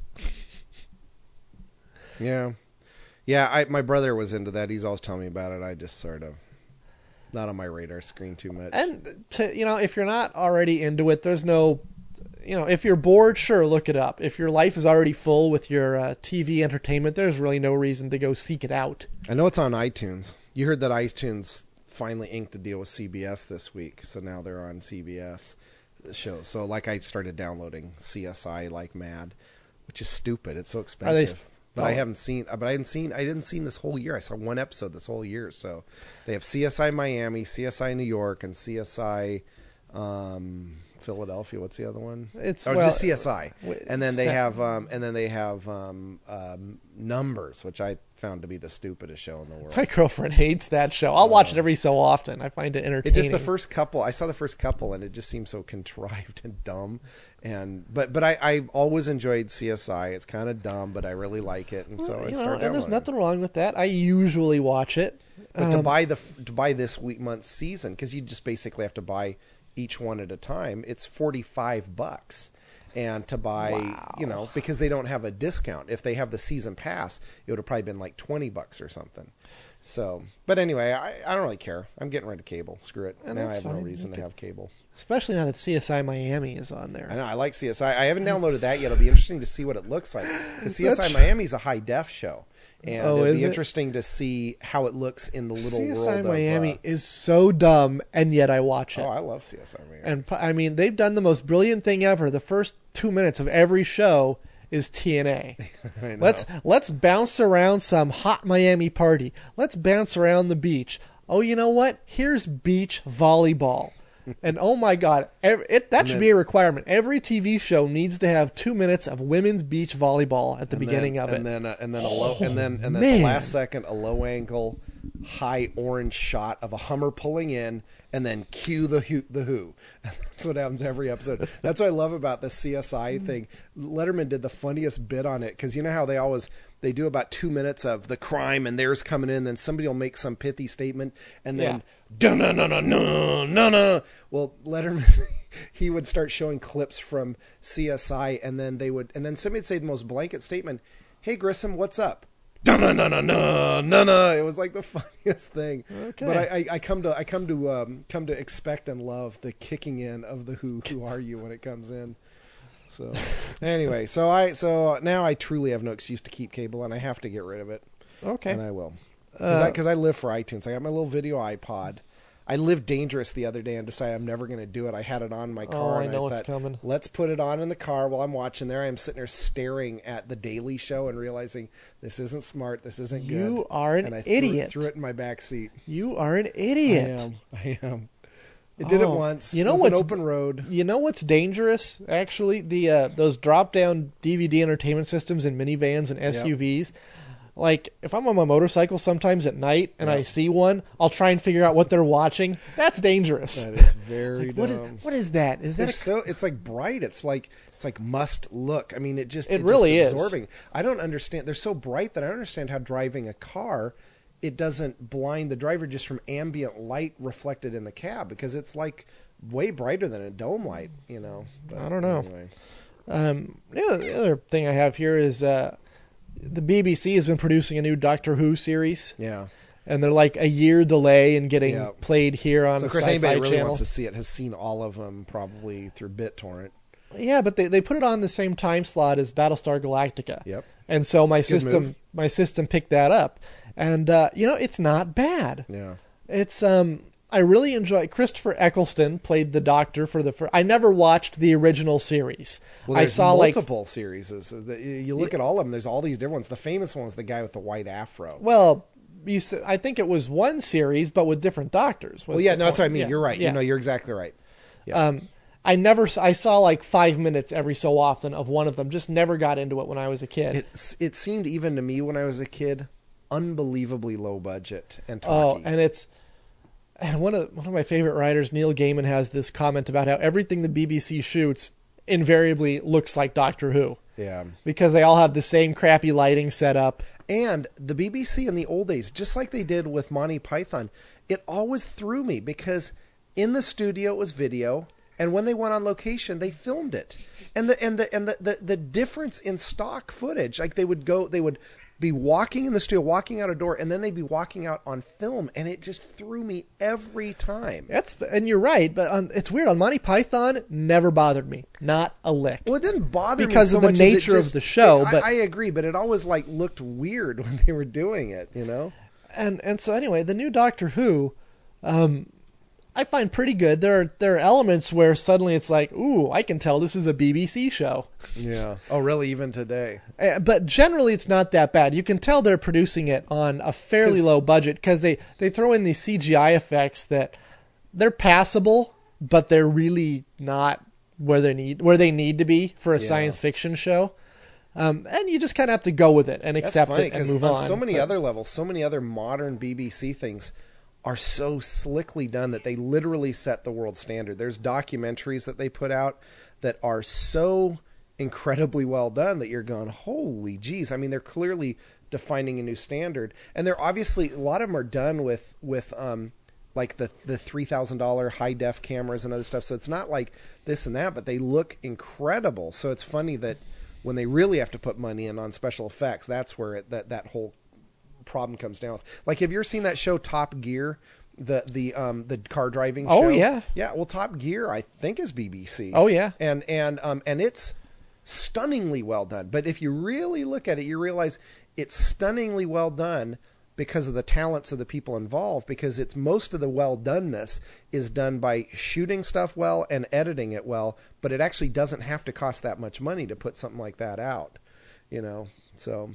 Yeah. Yeah, I, my brother was into that. He's always telling me about it. I just sort of not on my radar screen too much. And to you know, if you're not already into it, there's no, you know, if you're bored, sure, look it up. If your life is already full with your uh, T V entertainment, there's really no reason to go seek it out. I know it's on iTunes. You heard that iTunes finally inked a deal with C B S this week, so now they're on C B S shows. So like I started downloading C S I like mad, which is stupid. It's so expensive. But I haven't seen. But I hadn't seen. I didn't seen this whole year. I saw one episode this whole year. So they have C S I Miami, C S I New York, and C S I um, Philadelphia. What's the other one? It's oh, well, just C S I. And then they se- have. Um, and then they have um, um, Numbers, which I found to be the stupidest show in the world. My girlfriend hates that show. I'll watch it every so often. I find it entertaining. It just the first couple. I saw the first couple, and it just seemed so contrived and dumb. And but but I I always enjoyed C S I. It's kind of dumb, but I really like it, and so Well, I you know, started. and there's downloading. nothing wrong with that. I usually watch it. But to Um, buy the to buy this week month's season, because you just basically have to buy each one at a time. It's forty five bucks. And to buy, Wow. you know, because they don't have a discount. If they have the season pass, it would have probably been like twenty bucks or something. So, but anyway, I, I don't really care. I'm getting rid of cable. Screw it. And Now I that's have no fine. reason Okay. to have cable. Especially now that C S I Miami is on there. I know. I like C S I. I haven't downloaded that yet. It'll be interesting to see what it looks like. Because C S I Miami is a high def show, and Oh, it'll is be it? interesting to see how it looks in the little C S I world Miami of. Uh, is so dumb, and yet I watch it. oh, I love C S I Miami. And p- I mean, they've done the most brilliant thing ever. The first two minutes of every show is T N A. I know. Let's let's bounce around some hot Miami party. Let's bounce around the beach. Oh, you know what? Here's beach volleyball. And oh my God, every, it, that And should then- be a requirement. Every T V show needs to have two minutes of women's beach volleyball at the And beginning then, of it. and then uh, and then a low and then and then man. the last second a low angle, high orange shot of a Hummer pulling in, and then cue the who, the Who. That's what happens every episode. That's what I love about the C S I thing. Letterman did the funniest bit on it because you know how they always they do about two minutes of the crime and theirs coming in, then somebody will make some pithy statement, and then no no no no no no no. Well, Letterman. He would start showing clips from C S I, and then they would, and then somebody would say the most blanket statement, "Hey Grissom, what's up?" No, no, no, no, no, no, no. It was like the funniest thing. Okay. But I, I, I come to, I come to, um, come to expect and love the kicking in of the Who, Who Are You when it comes in. So anyway, so I, so now I truly have no excuse to keep cable, and I have to get rid of it, Okay. and I will, because Uh, I, because I live for iTunes. I got my little video iPod. I lived dangerous the other day and decided I'm never going to do it. I had it on in my car. Oh, I and know I what's thought, coming. let's put it on in the car while I'm watching. There I am sitting there staring at the Daily Show and realizing this isn't smart. This isn't good. You are an and I threw, idiot. threw it in my back seat. You are an idiot. I am. I am. It did Oh, it once. you know it was what's- an open road. You know what's dangerous? Actually, the uh, those drop-down D V D entertainment systems in minivans and S U Vs. Like, if I'm on my motorcycle sometimes at night and I Yeah. see one, I'll try and figure out what they're watching. That's dangerous. That is very Like, what is dumb. what is that? Is They're that a, so it's like bright. It's like it's like must look. I mean, it just It it really just is. absorbing. I don't understand. They're so bright that I don't understand how driving a car it doesn't blind the driver just from ambient light reflected in the cab because it's like way brighter than a dome light. You know. But I don't know. anyway. um, the, other, the other thing I have here is uh, the B B C has been producing a new Doctor Who series, Yeah. and they're like a year delay in getting Yeah. played here on So the of course, Sci-Fi anybody that really Channel. wants to see it has seen all of them probably through BitTorrent. Yeah, but they, they put it on the same time slot as Battlestar Galactica. Yep. And so my Good system move. my system picked that up. And uh, you know, it's not bad. Yeah. It's um I really enjoy Christopher Eccleston played the Doctor for the fir- I never watched the original series. Well, I there's saw like multiple series. You look at all of them. There's all these different ones. The famous one was the guy with the white afro. well, you said, I think it was one series but with different doctors. was Well, yeah, the no, that's point. what I mean. Yeah, You're right. yeah. You know, you're exactly right. Yeah. Um I never I saw like five minutes every so often of one of them. Just never got into it when I was a kid. It it seemed even to me when I was a kid, unbelievably low budget and Oh, talky. and it's and one of one of my favorite writers, Neil Gaiman, has this comment about how everything the B B C shoots invariably looks like Doctor Who yeah. because they all have the same crappy lighting set up. And the B B C in the old days, just like they did with Monty Python, it always threw me because in the studio it was video, And when they went on location, they filmed it. And the and the and the, the, the difference in stock footage, like they would go, they would be walking in the studio, walking out a door, and then they'd be walking out on film, and it just threw me every time. That's and you're right, but on, it's weird. On Monty Python, never bothered me, not a lick. Well, it didn't bother because me so of the much as it nature just- of the show. I, but I agree, but it always like looked weird when they were doing it, you know. and and so anyway, the new Doctor Who, um, I find pretty good. There are there are elements where suddenly it's like, ooh, I can tell this is a B B C show. Yeah. Oh, really? Even today? Uh, But generally, it's not that bad. You can tell they're producing it on a fairly 'Cause- low budget because they, they throw in these C G I effects that they're passable, but they're really not where they need where they need to be for a Yeah. science fiction show. Um, and you just kind of have to go with it and That's accept funny, it and 'cause move on on. so many But- other levels, so many other modern B B C things are so slickly done that they literally set the world standard. There's documentaries that they put out that are so incredibly well done that you're going, holy geez. I mean, they're clearly defining a new standard. And they're obviously, a lot of them are done with, with, um, like the the three thousand dollars high def cameras and other stuff. So it's not like this and that, but they look incredible. So it's funny that when they really have to put money in on special effects, that's where it, that, that whole problem comes down with. Like, have you ever seen that show Top Gear? The the um the car driving show? Oh, yeah. Yeah, well, Top Gear I think is B B C. Oh, yeah. And and um and it's stunningly well done. But if you really look at it, you realize it's stunningly well done because of the talents of the people involved, because it's most of the well doneness is done by shooting stuff well and editing it well, but it actually doesn't have to cost that much money to put something like that out, you know. So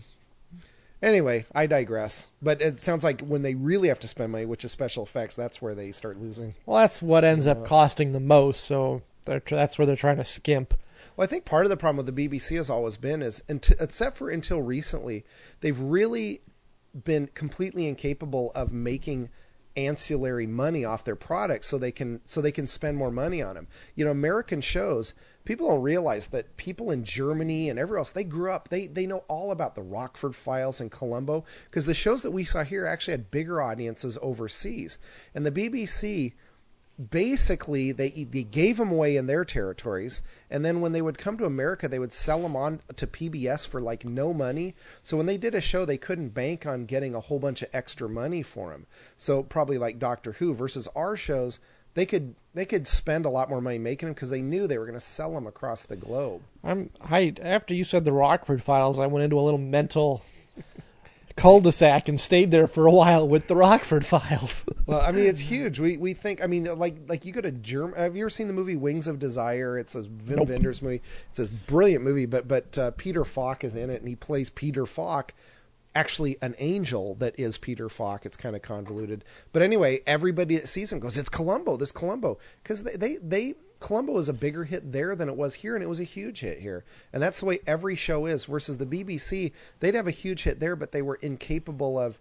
anyway, I digress. But it sounds like when they really have to spend money, which is special effects, that's where they start losing. Well, that's what ends up costing the most, so they're, tr- that's where they're trying to skimp. Well, I think part of the problem with the B B C has always been is, unt- except for until recently, they've really been completely incapable of making ancillary money off their products, so they can so they can spend more money on them. You know, American shows, people don't realize that people in Germany and everywhere else, they grew up, they they know all about the Rockford Files and Columbo, because the shows that we saw here actually had bigger audiences overseas. And the B B C, basically, they they gave them away in their territories, and then when they would come to America, they would sell them on to P B S for like no money. So when they did a show, they couldn't bank on getting a whole bunch of extra money for them. So probably like Doctor Who versus our shows, they could they could spend a lot more money making them because they knew they were going to sell them across the globe. I'm I after you said the Rockford Files, I went into a little mental cul-de-sac and stayed there for a while with the Rockford Files. Well, I mean, it's huge. We we think. I mean, like like you go to German. Have you ever seen the movie Wings of Desire? It's a Vim Nope. Wenders movie. It's this brilliant movie, but but uh, Peter Falk is in it, and he plays Peter Falk, actually an angel that is Peter Falk. It's kind of convoluted, but anyway, everybody that sees him goes, "It's Columbo. This Columbo," because they, they they Columbo is a bigger hit there than it was here, and it was a huge hit here, and that's the way every show is. Versus the B B C, they'd have a huge hit there, but they were incapable of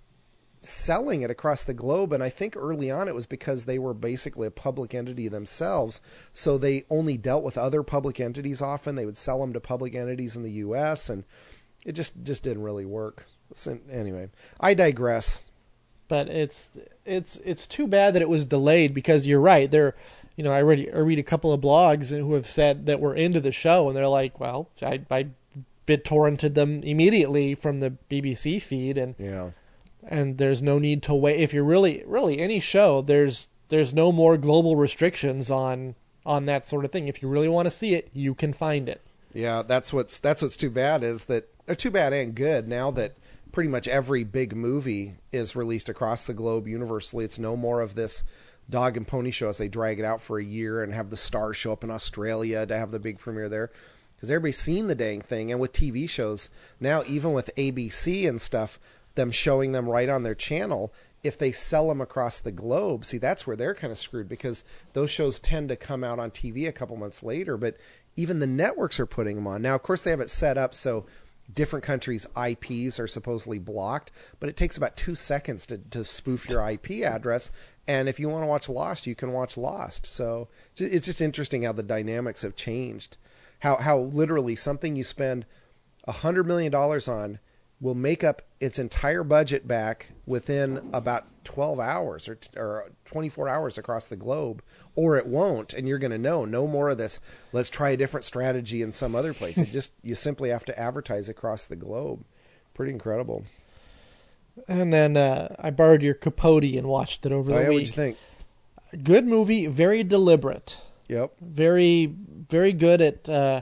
selling it across the globe. And I think early on it was because they were basically a public entity themselves, so they only dealt with other public entities. Often they would sell them to public entities in the U S, and it just just didn't really work. So anyway, I digress. But it's it's it's too bad that it was delayed, because you're right. There, you know, I read I read a couple of blogs who have said that we're into the show, and they're like, well, I I BitTorrented them immediately from the B B C feed, and Yeah. and there's no need to wait. If you're really really any show, there's there's no more global restrictions on on that sort of thing. If you really want to see it, you can find it. Yeah, that's what's that's what's too bad is that or too bad and good now that pretty much every big movie is released across the globe universally. It's no more of this dog and pony show as they drag it out for a year and have the stars show up in Australia to have the big premiere there, because everybody's seen the dang thing. And with T V shows now, even with A B C and stuff, them showing them right on their channel, if they sell them across the globe, see, that's where they're kind of screwed, because those shows tend to come out on T V a couple months later, but even the networks are putting them on. Now, of course, they have it set up so different countries' I Ps are supposedly blocked, but it takes about two seconds to, to spoof your I P address. And if you want to watch Lost, you can watch Lost. So it's just interesting how the dynamics have changed. How how literally something you spend a hundred million dollars on will make up its entire budget back within about twelve hours or, or twenty-four hours across the globe, or it won't. And you're going to know no more of this. Let's try a different strategy in some other place. It just, you simply have to advertise across the globe. Pretty incredible. And then uh, I borrowed your Capote and watched it over the oh, yeah, week. What'd you think? Good movie, very deliberate. Yep. Very, very good at uh,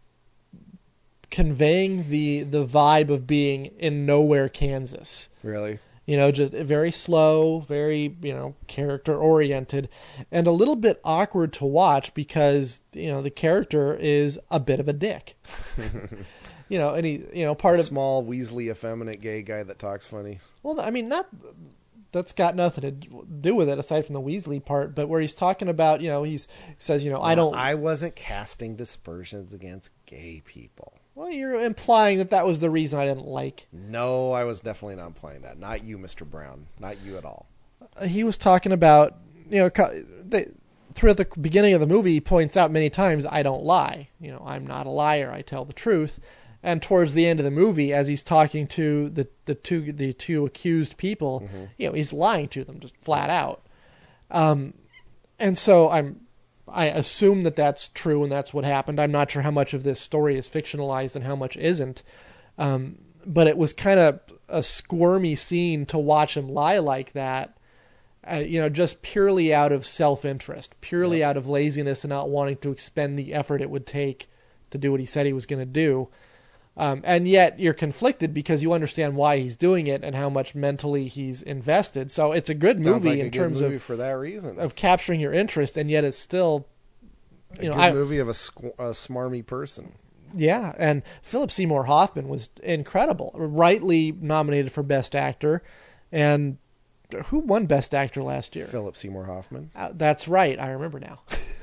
conveying the the vibe of being in nowhere, Kansas. Really? You know, just very slow, very, you know, character oriented, and a little bit awkward to watch because, you know, the character is a bit of a dick. You know, and he, you know, part a of small, Weasley, effeminate gay guy that talks funny. Well, I mean, not that's got nothing to do with it aside from the Weasley part, but where he's talking about, you know, he's he says, you know, I don't. I wasn't casting dispersions against gay people. Well, you're implying that that was the reason I didn't like. No, I was definitely not implying that. Not you, Mister Brown. Not you at all. Uh, he was talking about, you know, they, throughout the beginning of the movie, he points out many times, I don't lie. You know, I'm not a liar. I tell the truth. And towards the end of the movie, as he's talking to the, the two the two accused people, mm-hmm. you know, he's lying to them just flat out. Um, and so I'm, I assume that that's true and that's what happened. I'm not sure how much of this story is fictionalized and how much isn't. Um, but it was kind of a squirmy scene to watch him lie like that, uh, you know, just purely out of self-interest, purely yeah. out of laziness and not wanting to expend the effort it would take to do what he said he was going to do. Um, and yet you're conflicted because you understand why he's doing it and how much mentally he's invested. So it's a good Sounds movie like a in good terms movie of for that reason of capturing your interest, and yet it's still, you a know, good I, movie of a, squ- a smarmy person. Yeah, and Philip Seymour Hoffman was incredible, rightly nominated for Best Actor, and who won Best Actor last year? Philip Seymour Hoffman. Uh, that's right, I remember now.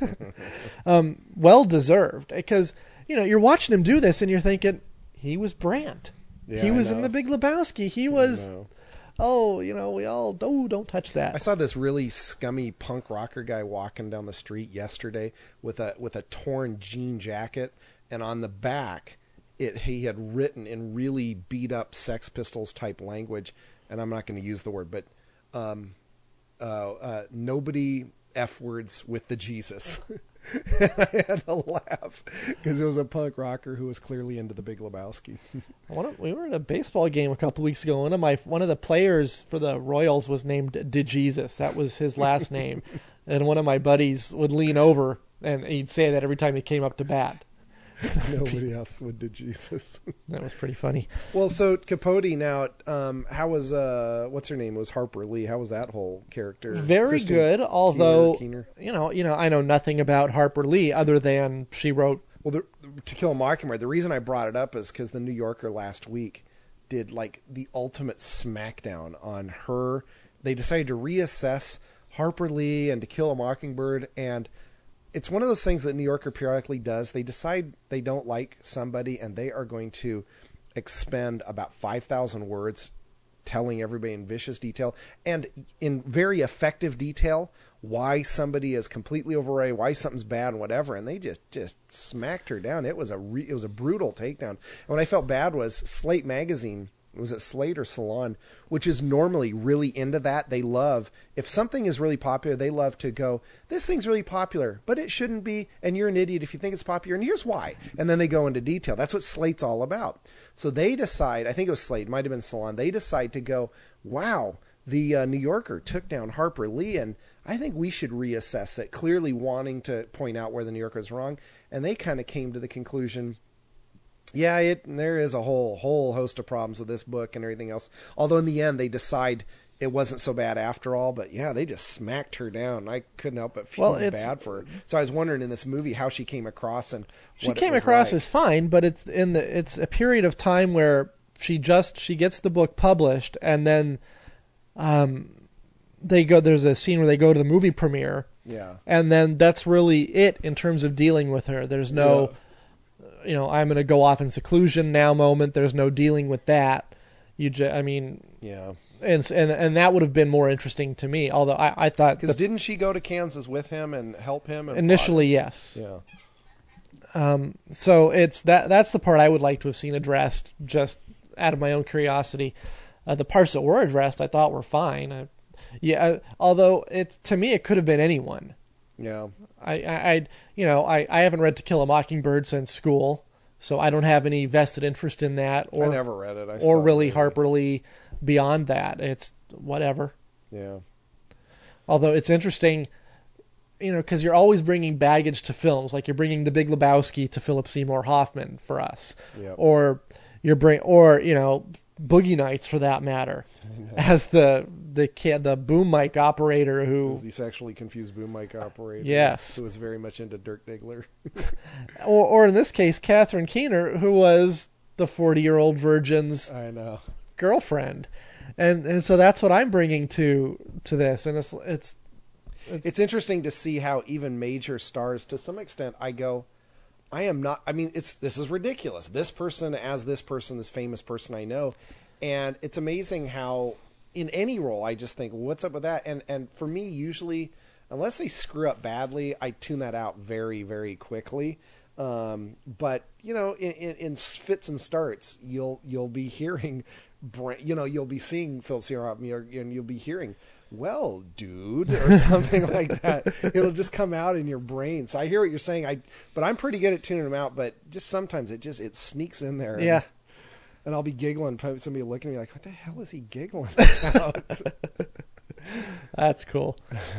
um, well deserved, because you know you're watching him do this, and you're thinking. He was Brandt. Yeah, he was I in know. The Big Lebowski. He was, oh, you know, we all, oh, don't touch that. I saw this really scummy punk rocker guy walking down the street yesterday with a with a torn jean jacket, and on the back, it he had written in really beat up Sex Pistols type language, and I'm not going to use the word, but um, uh, uh, nobody F words with the Jesus. And I had to laugh because it was a punk rocker who was clearly into The Big Lebowski. One of, we were at a baseball game a couple weeks ago. One of my one of the players for the Royals was named DeJesus. That was his last name. And one of my buddies would lean over and he'd say that every time he came up to bat. Nobody else would do Jesus. That was pretty funny. Well, so Capote now, um, how was, uh, what's her name? It was Harper Lee. How was that whole character? Very Kristen good, although, Keener, Keener? you know, you know, I know nothing about Harper Lee other than she wrote. Well, the, To Kill a Mockingbird, the reason I brought it up is because the New Yorker last week did like the ultimate smackdown on her. They decided to reassess Harper Lee and To Kill a Mockingbird, and it's one of those things that New Yorker periodically does. They decide they don't like somebody, and they are going to expend about five thousand words telling everybody in vicious detail and in very effective detail why somebody is completely overrated, why something's bad, and whatever. And they just, just smacked her down. It was a re, it was a brutal takedown. And what I felt bad was Slate Magazine. Was it Slate or Salon, which is normally really into that. They love, if something is really popular, they love to go, this thing's really popular, but it shouldn't be, and you're an idiot if you think it's popular, and here's why. And then they go into detail. That's what Slate's all about. So they decide, I think it was Slate, it might have been Salon, they decide to go, wow, the uh, New Yorker took down Harper Lee, and I think we should reassess it, clearly wanting to point out where the New Yorker is wrong. And they kind of came to the conclusion, yeah, it there is a whole whole host of problems with this book and everything else. Although in the end they decide it wasn't so bad after all. But yeah, they just smacked her down. I couldn't help but feel well, bad for her. So I was wondering in this movie how she came across and she what came it was across like. as fine, but it's in the it's a period of time where she just she gets the book published and then um they go there's a scene where they go to the movie premiere. Yeah, and then that's really it in terms of dealing with her. There's no. Yeah. You know, I'm going to go off in seclusion now moment. There's no dealing with that. You just, I mean, yeah. And, and, and that would have been more interesting to me. Although I, I thought, because didn't she go to Kansas with him and help him? And initially, yes. Yeah. Um, so it's that, that's the part I would like to have seen addressed just out of my own curiosity. Uh, the parts that were addressed, I thought were fine. I, yeah, I, although it's to me, it could have been anyone. Yeah. I, I, I you know, I, I haven't read To Kill a Mockingbird since school, so I don't have any vested interest in that, or I never read it. I or saw really it. Harper Lee beyond that. It's whatever. Yeah. Although it's interesting, you know, because you're always bringing baggage to films, like you're bringing The Big Lebowski to Philip Seymour Hoffman for us, Yep. or you're bring, or you know, Boogie Nights for that matter, as the the kid, the boom mic operator who, The sexually confused boom mic operator. Yes. Who was very much into Dirk Diggler. or or in this case, Catherine Keener, who was the forty-year-old virgin's I know. girlfriend, and and so that's what I'm bringing to to this, and it's it's It's interesting to see how even major stars, to some extent, I go, I am not, I mean, it's, this is ridiculous. This person as this person, this famous person I know. And it's amazing how in any role, I just think, what's up with that? And, and for me, usually, unless they screw up badly, I tune that out very, very quickly. Um, but you know, in, in, in fits and starts, you'll, you'll be hearing, you know, you'll be seeing Philip Seymour Hoffman, and you'll be hearing, well, dude, or something like that. It'll just come out in your brain. So I hear what you're saying. I, but I'm pretty good at tuning them out. But just sometimes it just it sneaks in there. yeah. And, and I'll be giggling. Probably somebody looking at me like, "What the hell is he giggling about?" That's cool.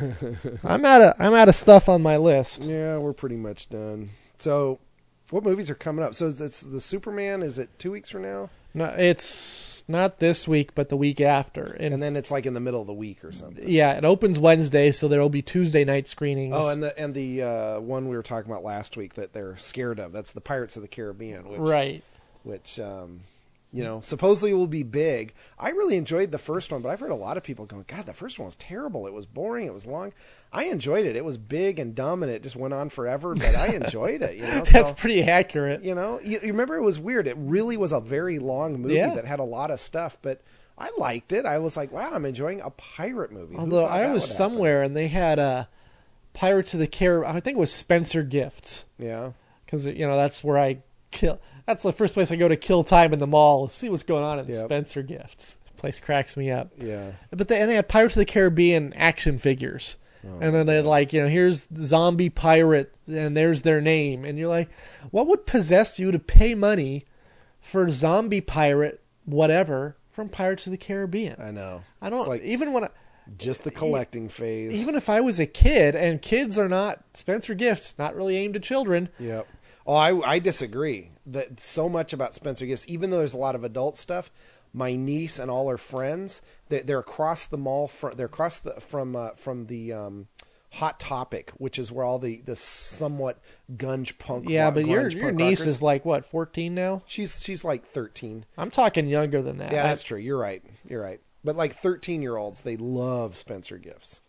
I'm out of I'm out of stuff on my list. Yeah, we're pretty much done. So, what movies are coming up? So it's the Superman. Is it two weeks from now? No, it's not this week, but the week after. And, And then it's like in the middle of the week or something. yeah, it opens Wednesday, so there will be Tuesday night screenings. Oh, and the and the uh, one we were talking about last week that they're scared of. That's the Pirates of the Caribbean. Which, right. Which, um, you know, supposedly will be big. I really enjoyed the first one, but I've heard a lot of people going, God, the first one was terrible. It was boring. It was long. I enjoyed it. It was big and dumb, and it just went on forever, but I enjoyed it. You know, That's so, pretty accurate. You know, you, you remember it was weird. It really was a very long movie Yeah. that had a lot of stuff, but I liked it. I was like, wow, I'm enjoying a pirate movie. Who Although thought I that was would happen? somewhere and they had uh, Pirates of the Caribbean. I think it was Spencer Gifts, Yeah. because you know that's where I kill. That's the first place I go to kill time in the mall. See what's going on in Yep. Spencer Gifts. Place cracks me up. Yeah. But they, and they had Pirates of the Caribbean action figures. Oh, and then they had like, you know, here's zombie pirate and there's their name. And you're like, what would possess you to pay money for zombie pirate whatever from Pirates of the Caribbean? I know. I don't, It's like even when I, just the collecting phase. even if I was a kid, and kids are not, Spencer Gifts, not really aimed at children. Yep. Oh, I I disagree. That so much about Spencer Gifts, even though there's a lot of adult stuff. My niece and all her friends, they, they're across the mall. From, they're across the from uh, from the um, Hot Topic, which is where all the, the somewhat gunge punk. Yeah, rock, but your grunge your punk niece rockers. is like, what, fourteen now? she's she's like thirteen. I'm talking younger than that. Yeah, I- that's true. You're right. You're right. But like thirteen year olds, they love Spencer Gifts.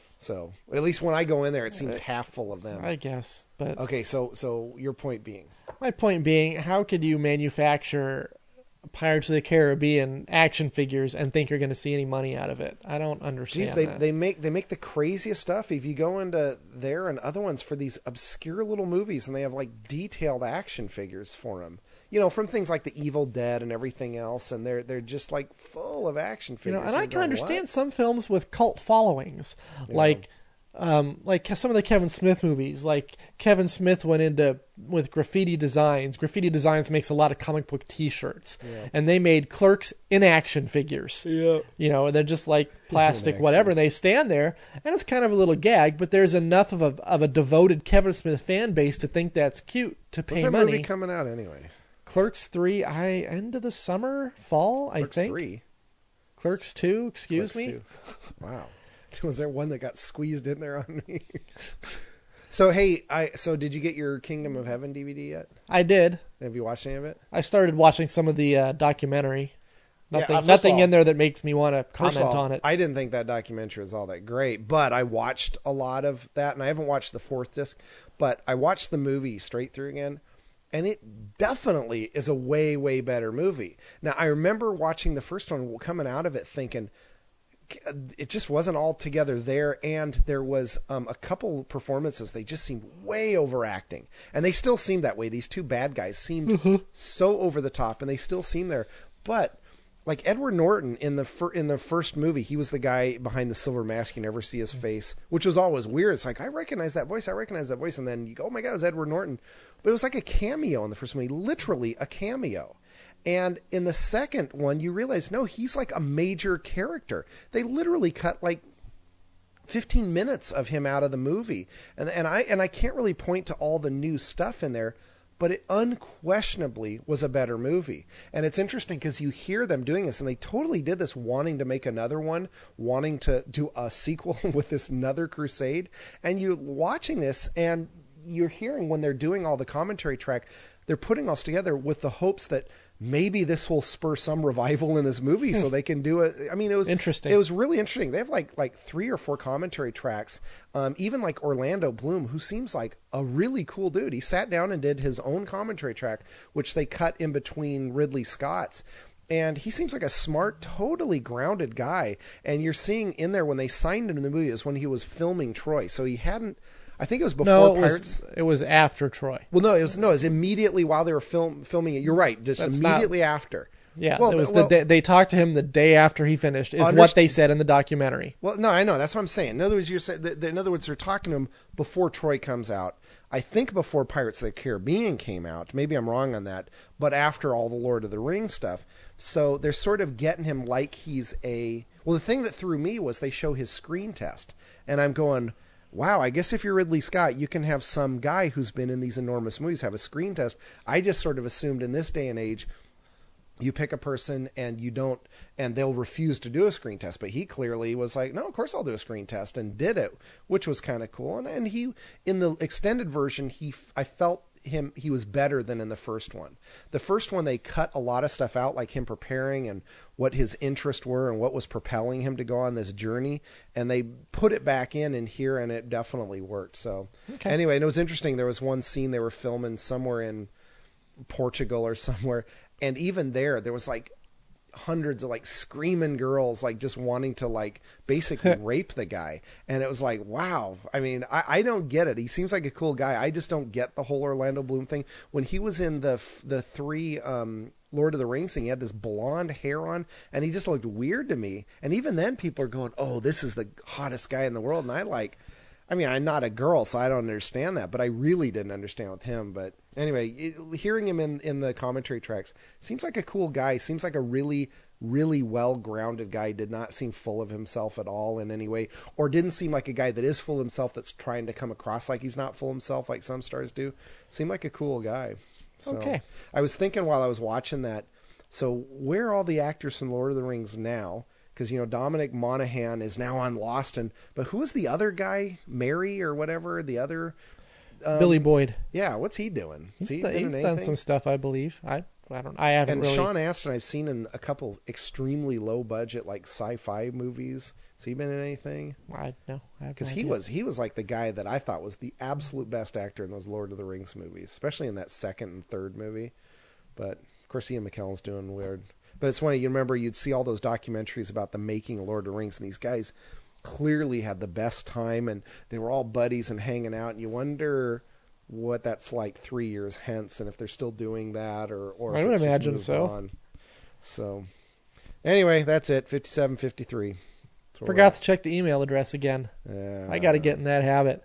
So at least when I go in there, it seems half full of them. I guess. But Okay, so so your point being, my point being, how could you manufacture Pirates of the Caribbean action figures and think you're going to see any money out of it? I don't understand geez, they that. they make they make the craziest stuff. If you go into there and other ones for these obscure little movies, and they have like detailed action figures for them. You know, from things like The Evil Dead and everything else, and they're they're just like full of action you figures. know, and I You're can going, understand "What?" some films with cult followings, like um, like some of the Kevin Smith movies. Like Kevin Smith went into with Graffiti Designs. Graffiti Designs makes a lot of comic book T-shirts, Yeah. and they made Clerks in action figures. Yeah. You know, and they're just like plastic, action. whatever. And they stand there, and it's kind of a little gag, but there's enough of a of a devoted Kevin Smith fan base to think that's cute to pay When's that money. movie coming out anyway? Clerks three, I end of the summer, fall, I Clerks think. three. Clerks two, excuse Clerks me. two. Wow. Was there one that got squeezed in there on me? So hey, I so did you get your Kingdom of Heaven D V D yet? I did. Have you watched any of it? I started watching some of the uh, documentary. Yeah, Nothing, uh, first nothing of all- in there that makes me want to First comment of all, on it. I didn't think that documentary was all that great, but I watched a lot of that, and I haven't watched the fourth disc, but I watched the movie straight through again, and it definitely is a way, way better movie. Now, I remember watching the first one, coming out of it thinking, it just wasn't all together there, and there was um, a couple performances, they just seemed way overacting, and they still seemed that way. These two bad guys seemed so over the top, and they still seem there, But like Edward Norton in the fir- in the first movie, he was the guy behind the silver mask. You never see his face, which was always weird. It's like, I recognize that voice. I recognize that voice. And then you go, oh my God, it was Edward Norton. But it was like a cameo in the first movie, literally a cameo. And in the second one, you realize, no, he's like a major character. They literally cut like fifteen minutes of him out of the movie. And, and I, and I can't really point to all the new stuff in there, but it unquestionably was a better movie. And it's interesting because you hear them doing this, and they totally did this wanting to make another one, wanting to do a sequel with this another crusade. And you're watching this, and you're hearing when they're doing all the commentary track, they're putting all together with the hopes that maybe this will spur some revival in this movie so they can do it. I mean, it was interesting. It was really interesting. They have like like three or four commentary tracks. Um, even like Orlando Bloom, who seems like a really cool dude. He sat down and did his own commentary track, which they cut in between Ridley Scott's. And he seems like a smart, totally grounded guy. And you're seeing in there when they signed him in the movie is when he was filming Troy. So he hadn't, I think it was before no, it Pirates. Was, it was after Troy. Well, no, it was no, it was immediately while they were film, filming it. You're right, just That's immediately not, after. Yeah, well, it was well, the day, they talked to him the day after he finished. Is underst- what they said in the documentary. Well, no, I know that's what I'm saying. In other words, you're saying, in other words, they're talking to him before Troy comes out. I think before Pirates of the Caribbean came out. Maybe I'm wrong on that, but after all the Lord of the Rings stuff. So they're sort of getting him like he's a. Well, the thing that threw me was they show his screen test, and I'm going, wow, I guess if you're Ridley Scott, you can have some guy who's been in these enormous movies have a screen test. I just sort of assumed in this day and age, you pick a person and you don't, and they'll refuse to do a screen test. But he clearly was like, no, of course I'll do a screen test, and did it, which was kind of cool. And, and he, in the extended version, he, I felt him, he was better than in the first one. The first one, they cut a lot of stuff out, like him preparing and what his interests were and what was propelling him to go on this journey. And they put it back in and here, and it definitely worked. So okay. Anyway, and it was interesting. There was one scene they were filming somewhere in Portugal or somewhere. And even there, there was like hundreds of like screaming girls, like just wanting to like basically rape the guy. And it was like, wow. I mean, I, I don't get it. He seems like a cool guy. I just don't get the whole Orlando Bloom thing. When he was in the the three um, Lord of the Rings thing, he had this blonde hair on, and he just looked weird to me. And even then, people are going, "Oh, this is the hottest guy in the world." And I like. I mean, I'm not a girl, so I don't understand that, but I really didn't understand with him. But anyway, it, hearing him in, in the commentary tracks, seems like a cool guy. Seems like a really, really well-grounded guy. Did not seem full of himself at all in any way, or didn't seem like a guy that is full of himself that's trying to come across like he's not full of himself like some stars do. Seemed like a cool guy. So, okay. I was thinking while I was watching that, so where are all the actors from Lord of the Rings now? Because, you know, Dominic Monaghan is now on Lost, and but who is the other guy, Mary or whatever, the other um, Billy Boyd? Yeah, what's he doing? He's, he the, he's done some stuff, I believe. I I don't. I haven't. And really... Sean Astin, I've seen in a couple extremely low budget like sci-fi movies. Has he been in anything? I no, because he was he was like the guy that I thought was the absolute best actor in those Lord of the Rings movies, especially in that second and third movie. But of course, Ian McKellen's doing weird. But it's funny, you remember you'd see all those documentaries about the making of Lord of the Rings, and these guys clearly had the best time, and they were all buddies and hanging out, and you wonder what that's like three years hence, and if they're still doing that, or, or I if would it's imagine just so. on. So, anyway, that's it, fifty-seven fifty-three. Forgot to check the email address again. Uh, I got to get in that habit.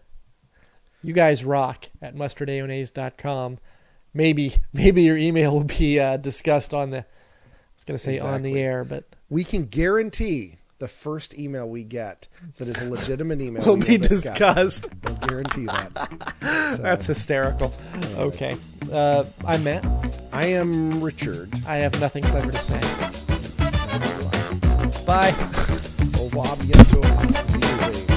You guys rock at mustard mayonnaise dot com. Maybe, maybe your email will be uh, discussed on the... I was going to say exactly. on the air, but... We can guarantee the first email we get that is a legitimate email will be discussed. We'll guarantee that. So. That's hysterical. Okay. Uh, I'm Matt. I am Richard. I have nothing clever to say. Bye. Au revoir, bientôt.